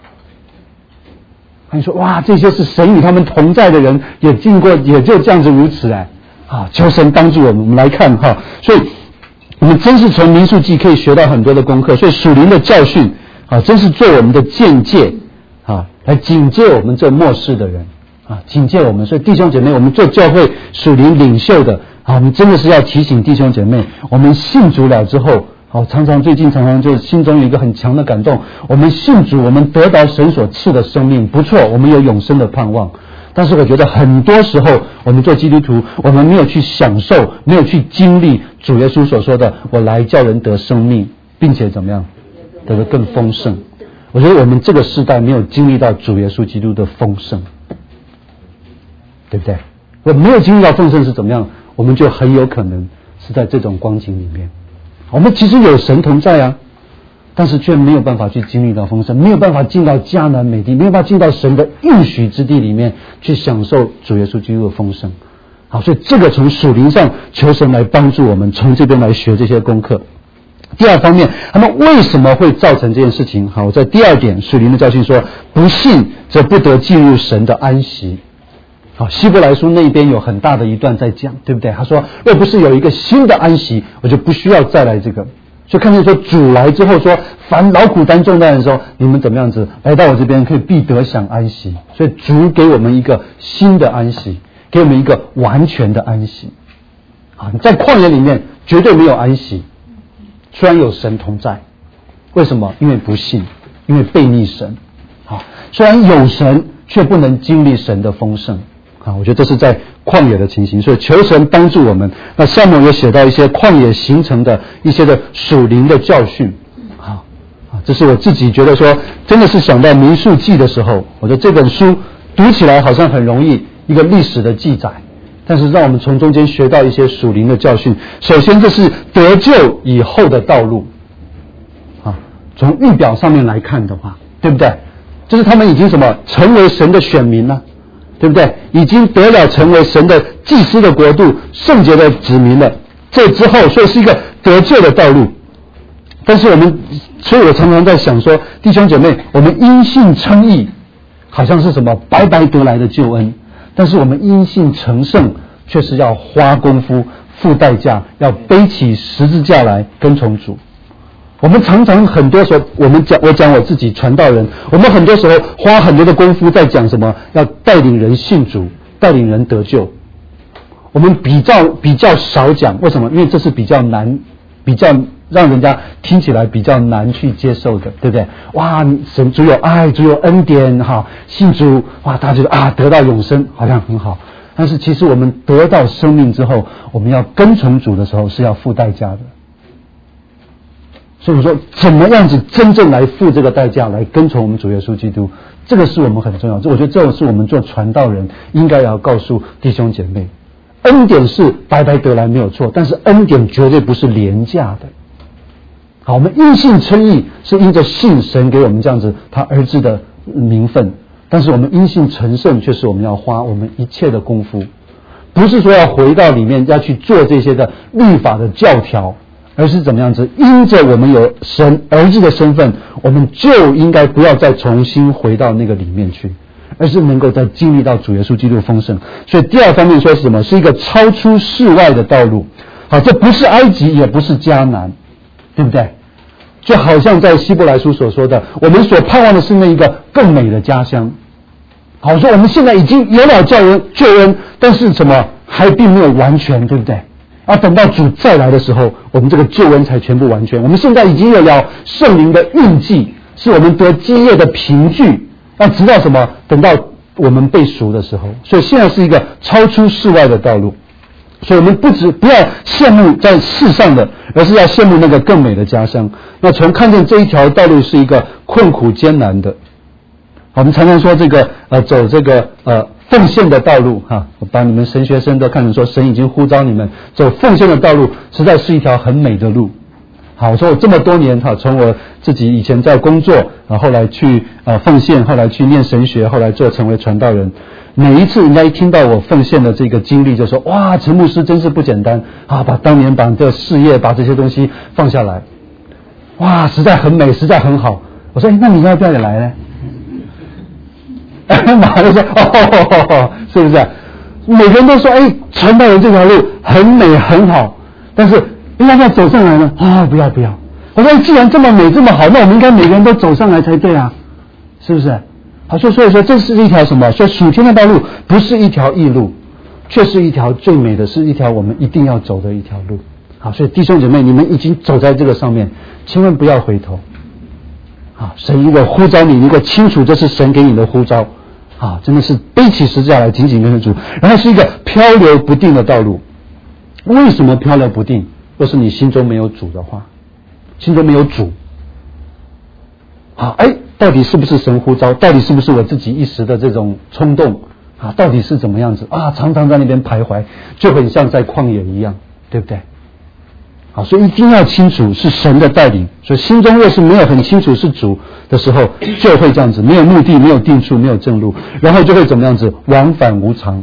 你说哇，这些是神与他们同在的人，也经过，也就这样子如此哎。啊，求神帮助我们。我们来看哈，所以我们真是从民数记可以学到很多的功课。所以属灵的教训啊，真是做我们的鉴戒啊，来警戒我们这末世的人啊，警戒我们。所以弟兄姐妹，我们做教会属灵领袖的啊，我们真的是要提醒弟兄姐妹，我们信主了之后，好，常常最近常常就心中有一个很强的感动，我们信主，我们得到神所赐的生命，不错，我们有永生的盼望。但是我觉得很多时候我们做基督徒，我们没有去享受，没有去经历主耶稣所说的我来叫人得生命，并且怎么样得得更丰盛。我觉得我们这个世代没有经历到主耶稣基督的丰盛，对不对？我没有经历到丰盛是怎么样，我们就很有可能是在这种光景里面。我们其实有神同在啊，但是却没有办法去经历到丰盛，没有办法进到迦南美地，没有办法进到神的应许之地里面去享受主耶稣基督的丰盛。好，所以这个从属灵上求神来帮助我们，从这边来学这些功课。第二方面，他们为什么会造成这件事情？好，我在第二点属灵的教训说，不信则不得进入神的安息。好，希伯来书那边有很大的一段在讲，对不对？他说，若不是有一个新的安息，我就不需要再来这个。所以看见说主来之后说，凡劳苦担重担的时候，你们怎么样子来到我这边可以必得享安息。所以主给我们一个新的安息，给我们一个完全的安息。啊，在旷野里面绝对没有安息，虽然有神同在，为什么？因为不信，因为背逆神。啊，虽然有神，却不能经历神的丰盛。啊，我觉得这是在旷野的情形，所以求神帮助我们。那下面也写到一些旷野形成的一些的属灵的教训。啊啊，这是我自己觉得说，真的是想到民数记的时候，我觉得这本书读起来好像很容易，一个历史的记载，但是让我们从中间学到一些属灵的教训。首先，这是得救以后的道路。啊，从预表上面来看的话，对不对？就是他们已经什么成为神的选民了。对不对？已经得了成为神的祭司的国度、圣洁的子民了。这之后，所以是一个得救的道路。但是我们，所以我常常在想说，弟兄姐妹，我们因信称义，好像是什么白白得来的救恩；但是我们因信成圣，却是要花功夫、付代价，要背起十字架来跟从主。我们常常很多时候，我们讲我讲我自己传道人，我们很多时候花很多的功夫在讲什么？要带领人信主，带领人得救。我们比较比较少讲，为什么？因为这是比较难，比较让人家听起来比较难去接受的，对不对？哇，神主有爱，主有恩典，哈，信主，哇，大家觉得啊，得到永生好像很好。但是其实我们得到生命之后，我们要跟从主的时候是要付代价的。所以说，怎么样子真正来付这个代价，来跟从我们主耶稣基督，这个是我们很重要。我觉得这是我们做传道人应该要告诉弟兄姐妹，恩典是白白得来没有错，但是恩典绝对不是廉价的。好，我们因信称义是因着信神给我们这样子他儿子的名分，但是我们因信成圣却是我们要花我们一切的功夫，不是说要回到里面要去做这些的律法的教条。而是怎么样子？因着我们有神儿子的身份，我们就应该不要再重新回到那个里面去，而是能够再经历到主耶稣基督的丰盛。所以第二方面说是什么？是一个超出世外的道路。好，这不是埃及，也不是迦南，对不对？就好像在希伯来书所说的，我们所盼望的是那一个更美的家乡。好，说我们现在已经有了救恩，救恩，但是什么还并没有完全，对不对？ 啊，等到主再来的时候，我们这个救恩才全部完全。我们现在已经有了圣灵的印记，是我们得基业的凭据，要直到什么？等到我们被赎的时候。所以现在是一个超出世外的道路。所以我们不只不要羡慕在世上的，而是要羡慕那个更美的家乡。那从看见这一条道路是一个困苦艰难的，我们常常说这个呃走这个呃奉献的道路哈，我把你们神学生都看成说神已经呼召你们走奉献的道路，实在是一条很美的路。好，我说我这么多年哈，从我自己以前在工作，啊后来去呃奉献，后来去念神学，后来做成为传道人。每一次人家一听到我奉献的这个经历，就说哇，陈牧师真是不简单啊！把当年把这事业把这些东西放下来，哇，实在很美，实在很好。我说，哎，那你要不要也来呢？马上就说哦哦哦哦，是不是？每个人都说，哎，传道人这条路很美很好，但是要不要走上来呢？啊、哦，不要不要。我说，既然这么美这么好，那我们应该每个人都走上来才对啊，是不是？好，所以所以说，这是一条什么？说属天的道路不是一条易路，却是一条最美的，是一条我们一定要走的一条路。好，所以弟兄姐妹，你们已经走在这个上面，千万不要回头。好，神如果呼召你，如果清楚这是神给你的呼召，啊，真的是背起十字架来紧紧跟着主，然后是一个漂流不定的道路。为什么漂流不定？若是你心中没有主的话，心中没有主。好，哎。到底是不是神呼召？到底是不是我自己一时的这种冲动啊？到底是怎么样子啊？常常在那边徘徊，就很像在旷野一样，对不对？好，所以一定要清楚是神的带领。所以心中若是没有很清楚是主的时候，就会这样子，没有目的，没有定处，没有正路，然后就会怎么样子，往返无常。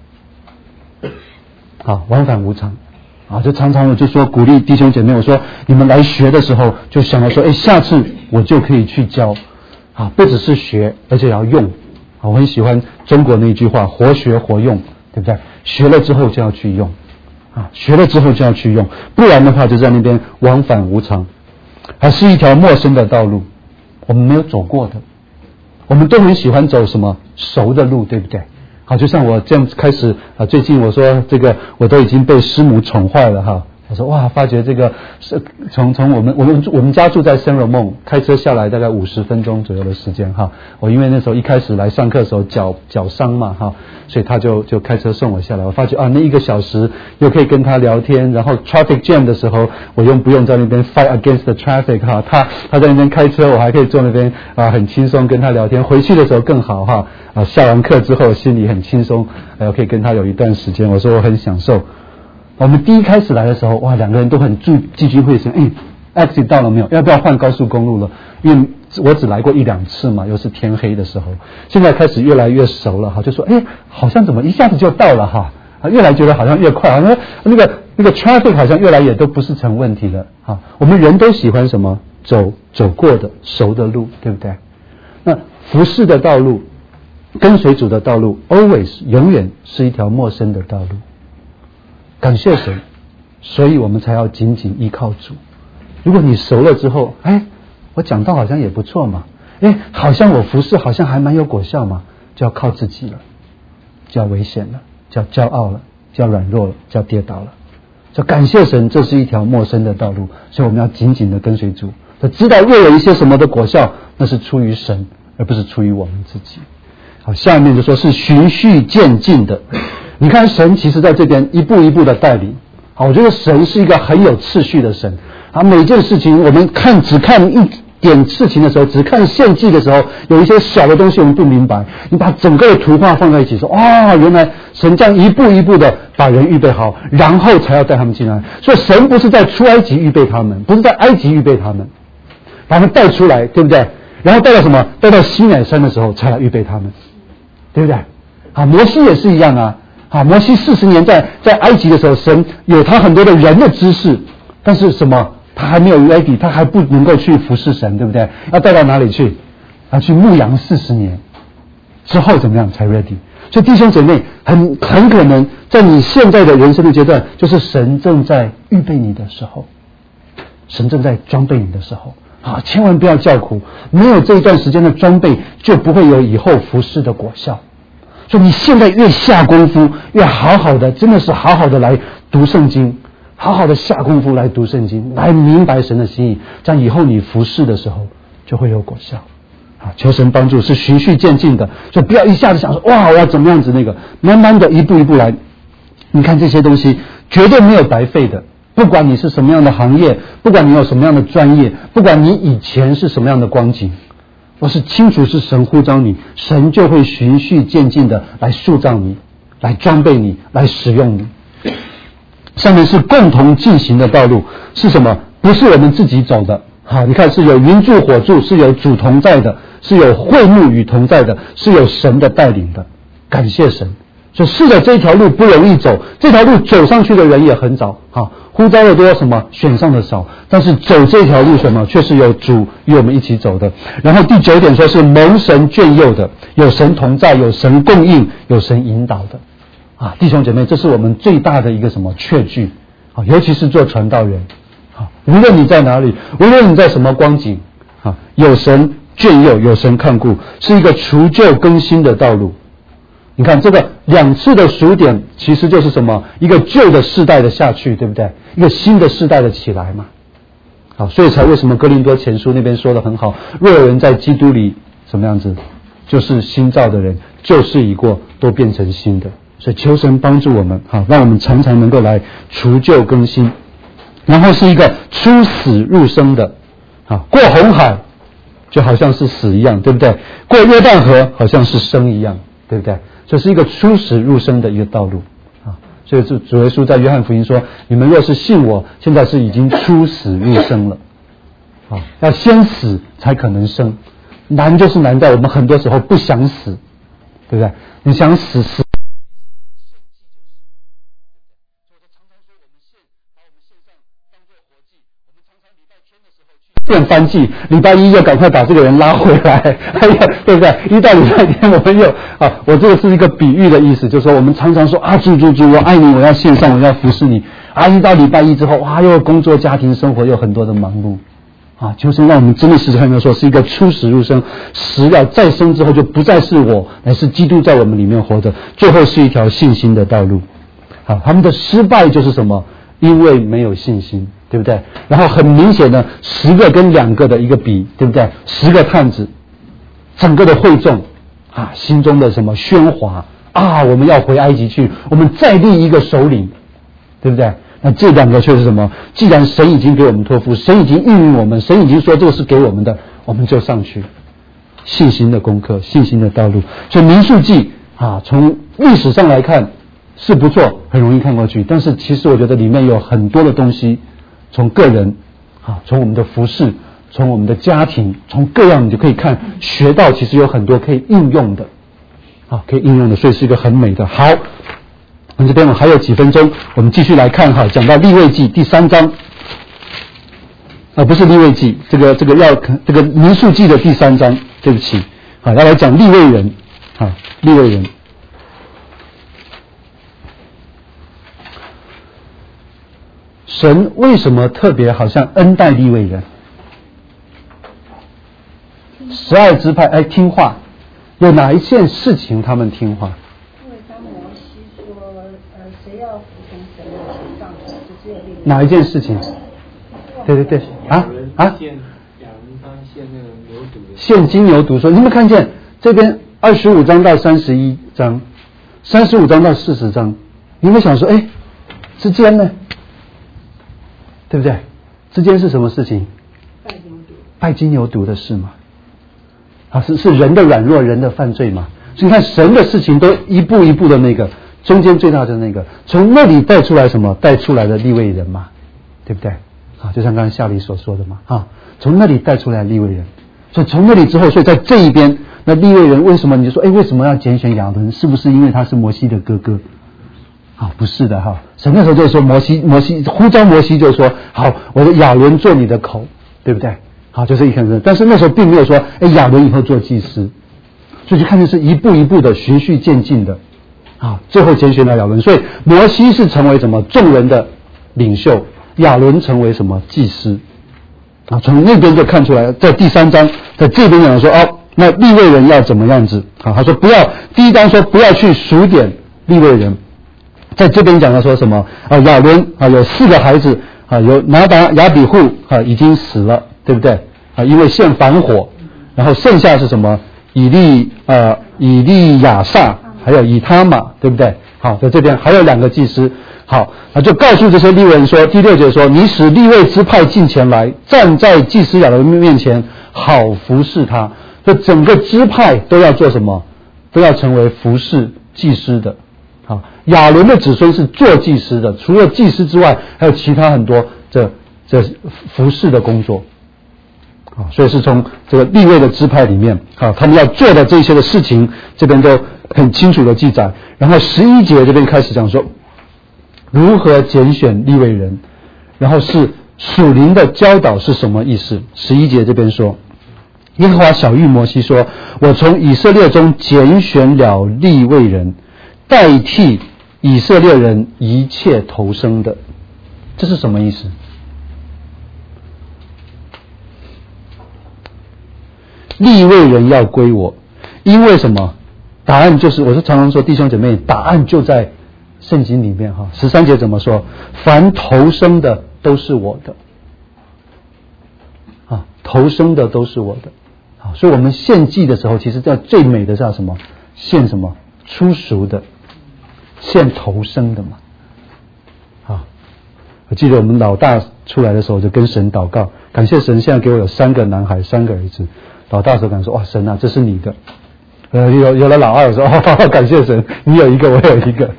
好，往返无常。啊，就常常我就说鼓励弟兄姐妹，我说你们来学的时候，就想要说，哎，下次我就可以去教。啊，不只是学，而且要用。啊，我很喜欢中国那句话，活学活用，对不对？学了之后就要去用，啊，学了之后就要去用，不然的话就在那边往返无常，还是一条陌生的道路，我们没有走过的。我们都很喜欢走什么熟的路，对不对？好，就像我这样开始啊，最近我说这个我都已经被师母宠坏了哈。我说哇，发觉这个是从从我们我们我们家住在圣若梦，开车下来大概五十分钟左右的时间哈。我因为那时候一开始来上课的时候脚脚伤嘛哈，所以他就就开车送我下来。我发觉啊，那一个小时又可以跟他聊天，然后 traffic jam 的时候，我用不用在那边 fight against the traffic 哈，他他在那边开车，我还可以坐那边啊很轻松跟他聊天。回去的时候更好哈啊，下完课之后心里很轻松，呃可以跟他有一段时间，我说我很享受。我们第一开始来的时候，哇，两个人都很聚聚精会神。哎 ，exit 到了没有？要不要换高速公路了？因为我只来过一两次嘛，又是天黑的时候。现在开始越来越熟了哈，就说哎，好像怎么一下子就到了哈，啊，越来觉得好像越快，好像那个那个 traffic 好像越来也都不是成问题了啊。我们人都喜欢什么？走走过的熟的路，对不对？那服侍的道路，跟随主的道路 ，always 永远是一条陌生的道路。感谢神，所以我们才要紧紧依靠主。如果你熟了之后，哎，我讲道好像也不错嘛，哎，好像我服侍好像还蛮有果效嘛，就要靠自己了，就要危险了，就要骄傲了，就要软弱了，就要跌倒了。就感谢神，这是一条陌生的道路，所以我们要紧紧的跟随主。知道若有一些什么的果效，那是出于神，而不是出于我们自己。好，下面就说是循序渐进的。你看神其实在这边一步一步的带领。好，我觉得神是一个很有次序的神。啊，每件事情我们看只看一点事情的时候，只看献祭的时候，有一些小的东西我们不明白。你把整个的图画放在一起说，哦，原来神这样一步一步的把人预备好，然后才要带他们进来。所以神不是在出埃及预备他们，不是在埃及预备他们，把他们带出来，对不对？然后带到什么？带到西乃山的时候才来预备他们，对不对？啊，摩西也是一样啊。啊，摩西四十年在在埃及的时候，神有他很多的人的知识，但是什么？他还没有 ready， 他还不能够去服侍神，对不对？要带到哪里去？要去牧羊四十年之后怎么样才 ready？ 所以弟兄姐妹，很很可能在你现在的人生的阶段，就是神正在预备你的时候，神正在装备你的时候。啊，千万不要叫苦，没有这一段时间的装备，就不会有以后服侍的果效。所以你现在越下功夫，越好好的，真的是好好的来读圣经好好的下功夫来读圣经，来明白神的心意，这样以后你服侍的时候就会有果效啊！求神帮助，是循序渐进的，所以不要一下子想说哇我要怎么样子那个，慢慢的一步一步来。你看这些东西绝对没有白费的，不管你是什么样的行业，不管你有什么样的专业，不管你以前是什么样的光景，我是清楚是神呼召你，神就会循序渐进的来塑造你，来装备你，来使用你。上面是共同进行的道路，是什么？不是我们自己走的。好，你看是有云柱火柱，是有主同在的，是有会幕与同在的，是有神的带领的。感谢神。所以是的，这条路不容易走，这条路走上去的人也很少。好，呼召的多，什么选上的少，但是走这条路什么却是有主与我们一起走的。然后第九点说是蒙神眷佑的，有神同在，有神供应，有神引导的。啊，弟兄姐妹，这是我们最大的一个什么确据啊？尤其是做传道人啊，无论你在哪里，无论你在什么光景啊，有神眷佑，有神看顾，是一个除旧更新的道路。你看这个两次的数点，其实就是什么？一个旧的世代的下去，对不对？一个新的世代的起来嘛。好，所以才为什么哥林多前书那边说的很好，若有人在基督里什么样子，就是新造的人，旧事已过，都变成新的。所以求神帮助我们，好，让我们常常能够来除旧更新。然后是一个出死入生的，啊，过红海就好像是死一样，对不对？过约旦河好像是生一样，对不对？这是一个出死入生的一个道路啊。所以主耶稣在约翰福音说：“你们若是信我，现在是已经出死入生了。”啊，要先死才可能生。难就是难在我们很多时候不想死，对不对？你想死死。变翻祭，礼拜一又赶快把这个人拉回来，哎呀，对不对？一到礼拜天我们又啊，我这个是一个比喻的意思，就是说我们常常说啊，主主主，我爱你，我要献上，我要服侍你。啊，一到礼拜一之后，哇，又工作、家庭、生活又很多的忙碌啊，求神让我们真的时时刻刻说是一个出死入生，死了再生之后就不再是我，乃是基督在我们里面活着，最后是一条信心的道路。好，他们的失败就是什么？因为没有信心。对不对？然后很明显的十个跟两个的一个比，对不对？十个探子，整个的会众啊，心中的什么喧哗啊，我们要回埃及去，我们再立一个首领，对不对？那这两个却是什么？既然神已经给我们托付，神已经应允我们，神已经说这个是给我们的，我们就上去。信心的功课，信心的道路。所以民数记啊，从历史上来看是不错，很容易看过去，但是其实我觉得里面有很多的东西。从个人啊，从我们的服事，从我们的家庭，从各样你就可以看学到，其实有很多可以应用的啊，可以应用的，所以是一个很美的。好，我们这边我还有几分钟，我们继续来看哈，讲到利未记第三章啊，不是利未记，这个这个要这个民数记的第三章，对不起啊，要来讲利未人啊，利未人。神为什么特别好像恩待利未人？十二支派哎听话，有哪一件事情他们听话？ 因为当摩西说，呃，谁要服从神的请上来，就只有利未人。 哪一件事情？对对对，啊啊！献金牛犊说，你们看见这边二十五章到三十一章，三十五章到四十章，你会想说，哎，之间呢？对不对？之间是什么事情？ 拜金牛犊， 拜金牛犊的事嘛？啊，是是人的软弱，人的犯罪嘛？所以你看神的事情都一步一步的那个，中间最大的那个，从那里带出来什么？带出来的利未人嘛，对不对？啊，就像刚才夏里所说的嘛，啊，从那里带出来利未人，所以从那里之后，所以在这一边，那利未人为什么你就说，哎，为什么要拣选亚伦？是不是因为他是摩西的哥哥？啊，不是的哈，神那时候就说摩西，摩西呼召摩西就说，好，我的亚伦做你的口，对不对？好，就是一看人，但是那时候并没有说，哎，亚伦以后做祭司，所以就看见是一步一步的循序渐进的，啊，最后拣选了亚伦，所以摩西是成为什么众人的领袖，亚伦成为什么祭司，啊，从那边就看出来，在第三章，在这边讲说，哦，那利未人要怎么样子？啊，他说不要，第一章说不要去数点利未人。 在这边讲到说什么啊？亚伦啊有四个孩子啊，有拿达、亚比户啊已经死了，对不对啊？因为献反火，然后剩下是什么？以利呃以利亚撒还有以他玛，对不对？好，在这边还有两个祭司。好，那就告诉这些利未人说，第六节说，你使利未支派进前来，站在祭司亚伦面前，好服侍他。这整个支派都要做什么？都要成为服侍祭司的。好，亚伦的子孙是做祭司的，除了祭司之外，还有其他很多这这服侍的工作。好，所以是从这个利未的支派里面，好，他们要做的这些的事情，这边都很清楚的记载。然后十一节这边开始讲说，如何拣选利未人，然后是属灵的教导是什么意思？十一节这边说，耶和华晓谕摩西说，我从以色列中拣选了利未人，代替以色列人一切投生的。这是什么意思？利未人要归我，因为什么？答案就是，我是常常说弟兄姐妹，答案就在圣经里面哈。十三节怎么说？凡投生的都是我的，啊，投生的都是我的，啊，所以我们献祭的时候，其实在最美的是什么？献什么？初熟的，献投生的嘛。啊，我记得我们老大出来的时候，就跟神祷告，感谢神，现在给我有三个男孩，三个儿子。老大的时候感说，哇，神啊，这是你的。呃，有有了老二的时候，哦，感谢神，你有一个，我有一个。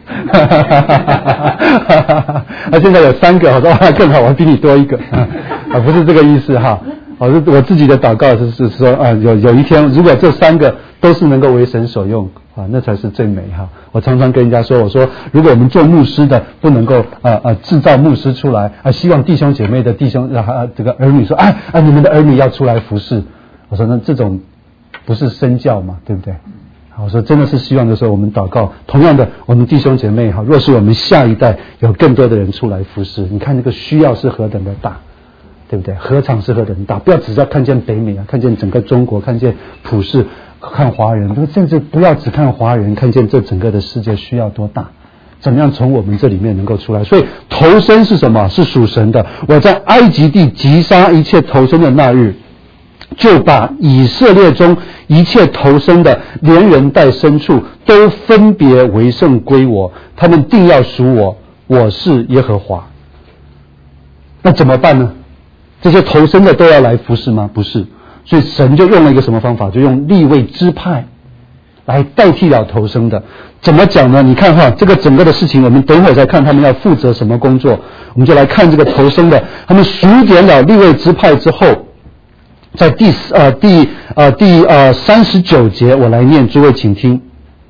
那现在有三个，我说哇，更好，我比你多一个。啊，不是这个意思哈。我是我自己的祷告是是说啊，有有一天，如果这三个都是能够为神所用啊，那才是最美哈。我常常跟人家说，我说如果我们做牧师的不能够啊啊制造牧师出来啊，希望弟兄姐妹的弟兄啊这个儿女说，哎啊你们的儿女要出来服侍。我说那这种不是身教嘛，对不对？我说真的是希望的时候我们祷告，同样的我们弟兄姐妹哈，若是我们下一代有更多的人出来服侍，你看这个需要是何等的大，对不对？何尝是何等的大？不要只要看见北美啊，看见整个中国，看见普世，看华人，甚至不要只看华人，看见这整个的世界需要多大，怎么样从我们这里面能够出来？所以投生是什么？是属神的。我在埃及地击杀一切投生的那日，就把以色列中一切投生的，连人带牲畜，都分别为圣归我，他们定要属我，我是耶和华。那怎么办呢？这些投生的都要来服侍吗？不是。所以神就用了一个什么方法？就用利未支派来代替了投生的。怎么讲呢？你看哈，这个整个的事情，我们等会儿再看他们要负责什么工作。我们就来看这个投生的，他们数点了利未支派之后，在第呃第呃第呃三十九节，我来念，诸位请听。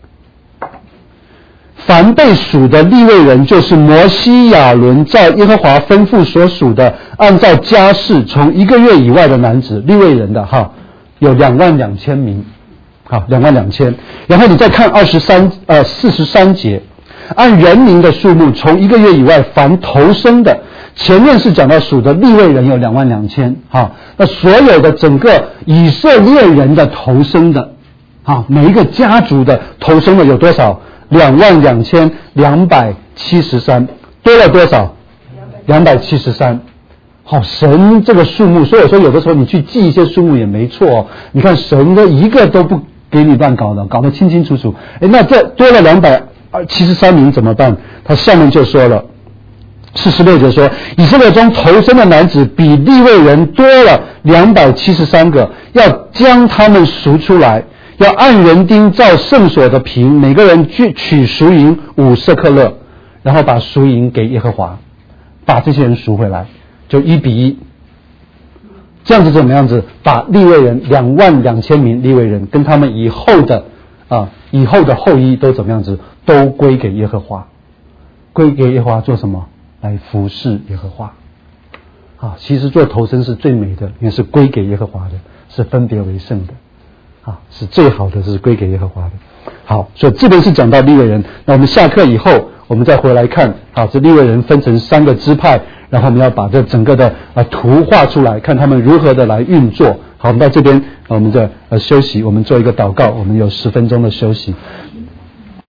凡被数的利未人，就是摩西亚伦照耶和华吩咐所属的，按照家世从一个月以外的男子，利未人的哈，有两万两千名，好，两万两千。然后你再看二十三呃四十三节，按人民的数目，从一个月以外凡投生的，前面是讲到数的利未人有两万两千，好，那所有的整个以色列人的投生的，好，每一个家族的投生的有多少？两万两千两百七十三，多了多少？两百七十三。好，神这个数目，所以我说有的时候你去记一些数目也没错哦。你看神的一个都不给你乱搞的，搞得清清楚楚。哎，那这多了两百七十三名怎么办？他下面就说了，四十六节说，以色列中投生的男子比利未人多了两百七十三个，要将他们赎出来。要按人丁照圣所的平，每个人取赎银五舍客勒，然后把赎银给耶和华，把这些人赎回来，就一比一，这样子怎么样子？把利未人两万两千名利未人跟他们以后的啊以后的后裔都怎么样子？都归给耶和华，归给耶和华做什么？来服侍耶和华。啊，其实做头生是最美的，因为是归给耶和华的，是分别为圣的。啊，是最好的，是归给耶和华的。好，所以这边是讲到利未人。那我们下课以后，我们再回来看，啊，这利未人分成三个支派，然后我们要把这整个的啊图画出来，看他们如何的来运作。好，我们到这边，我们就呃休息，我们做一个祷告，我们有十分钟的休息。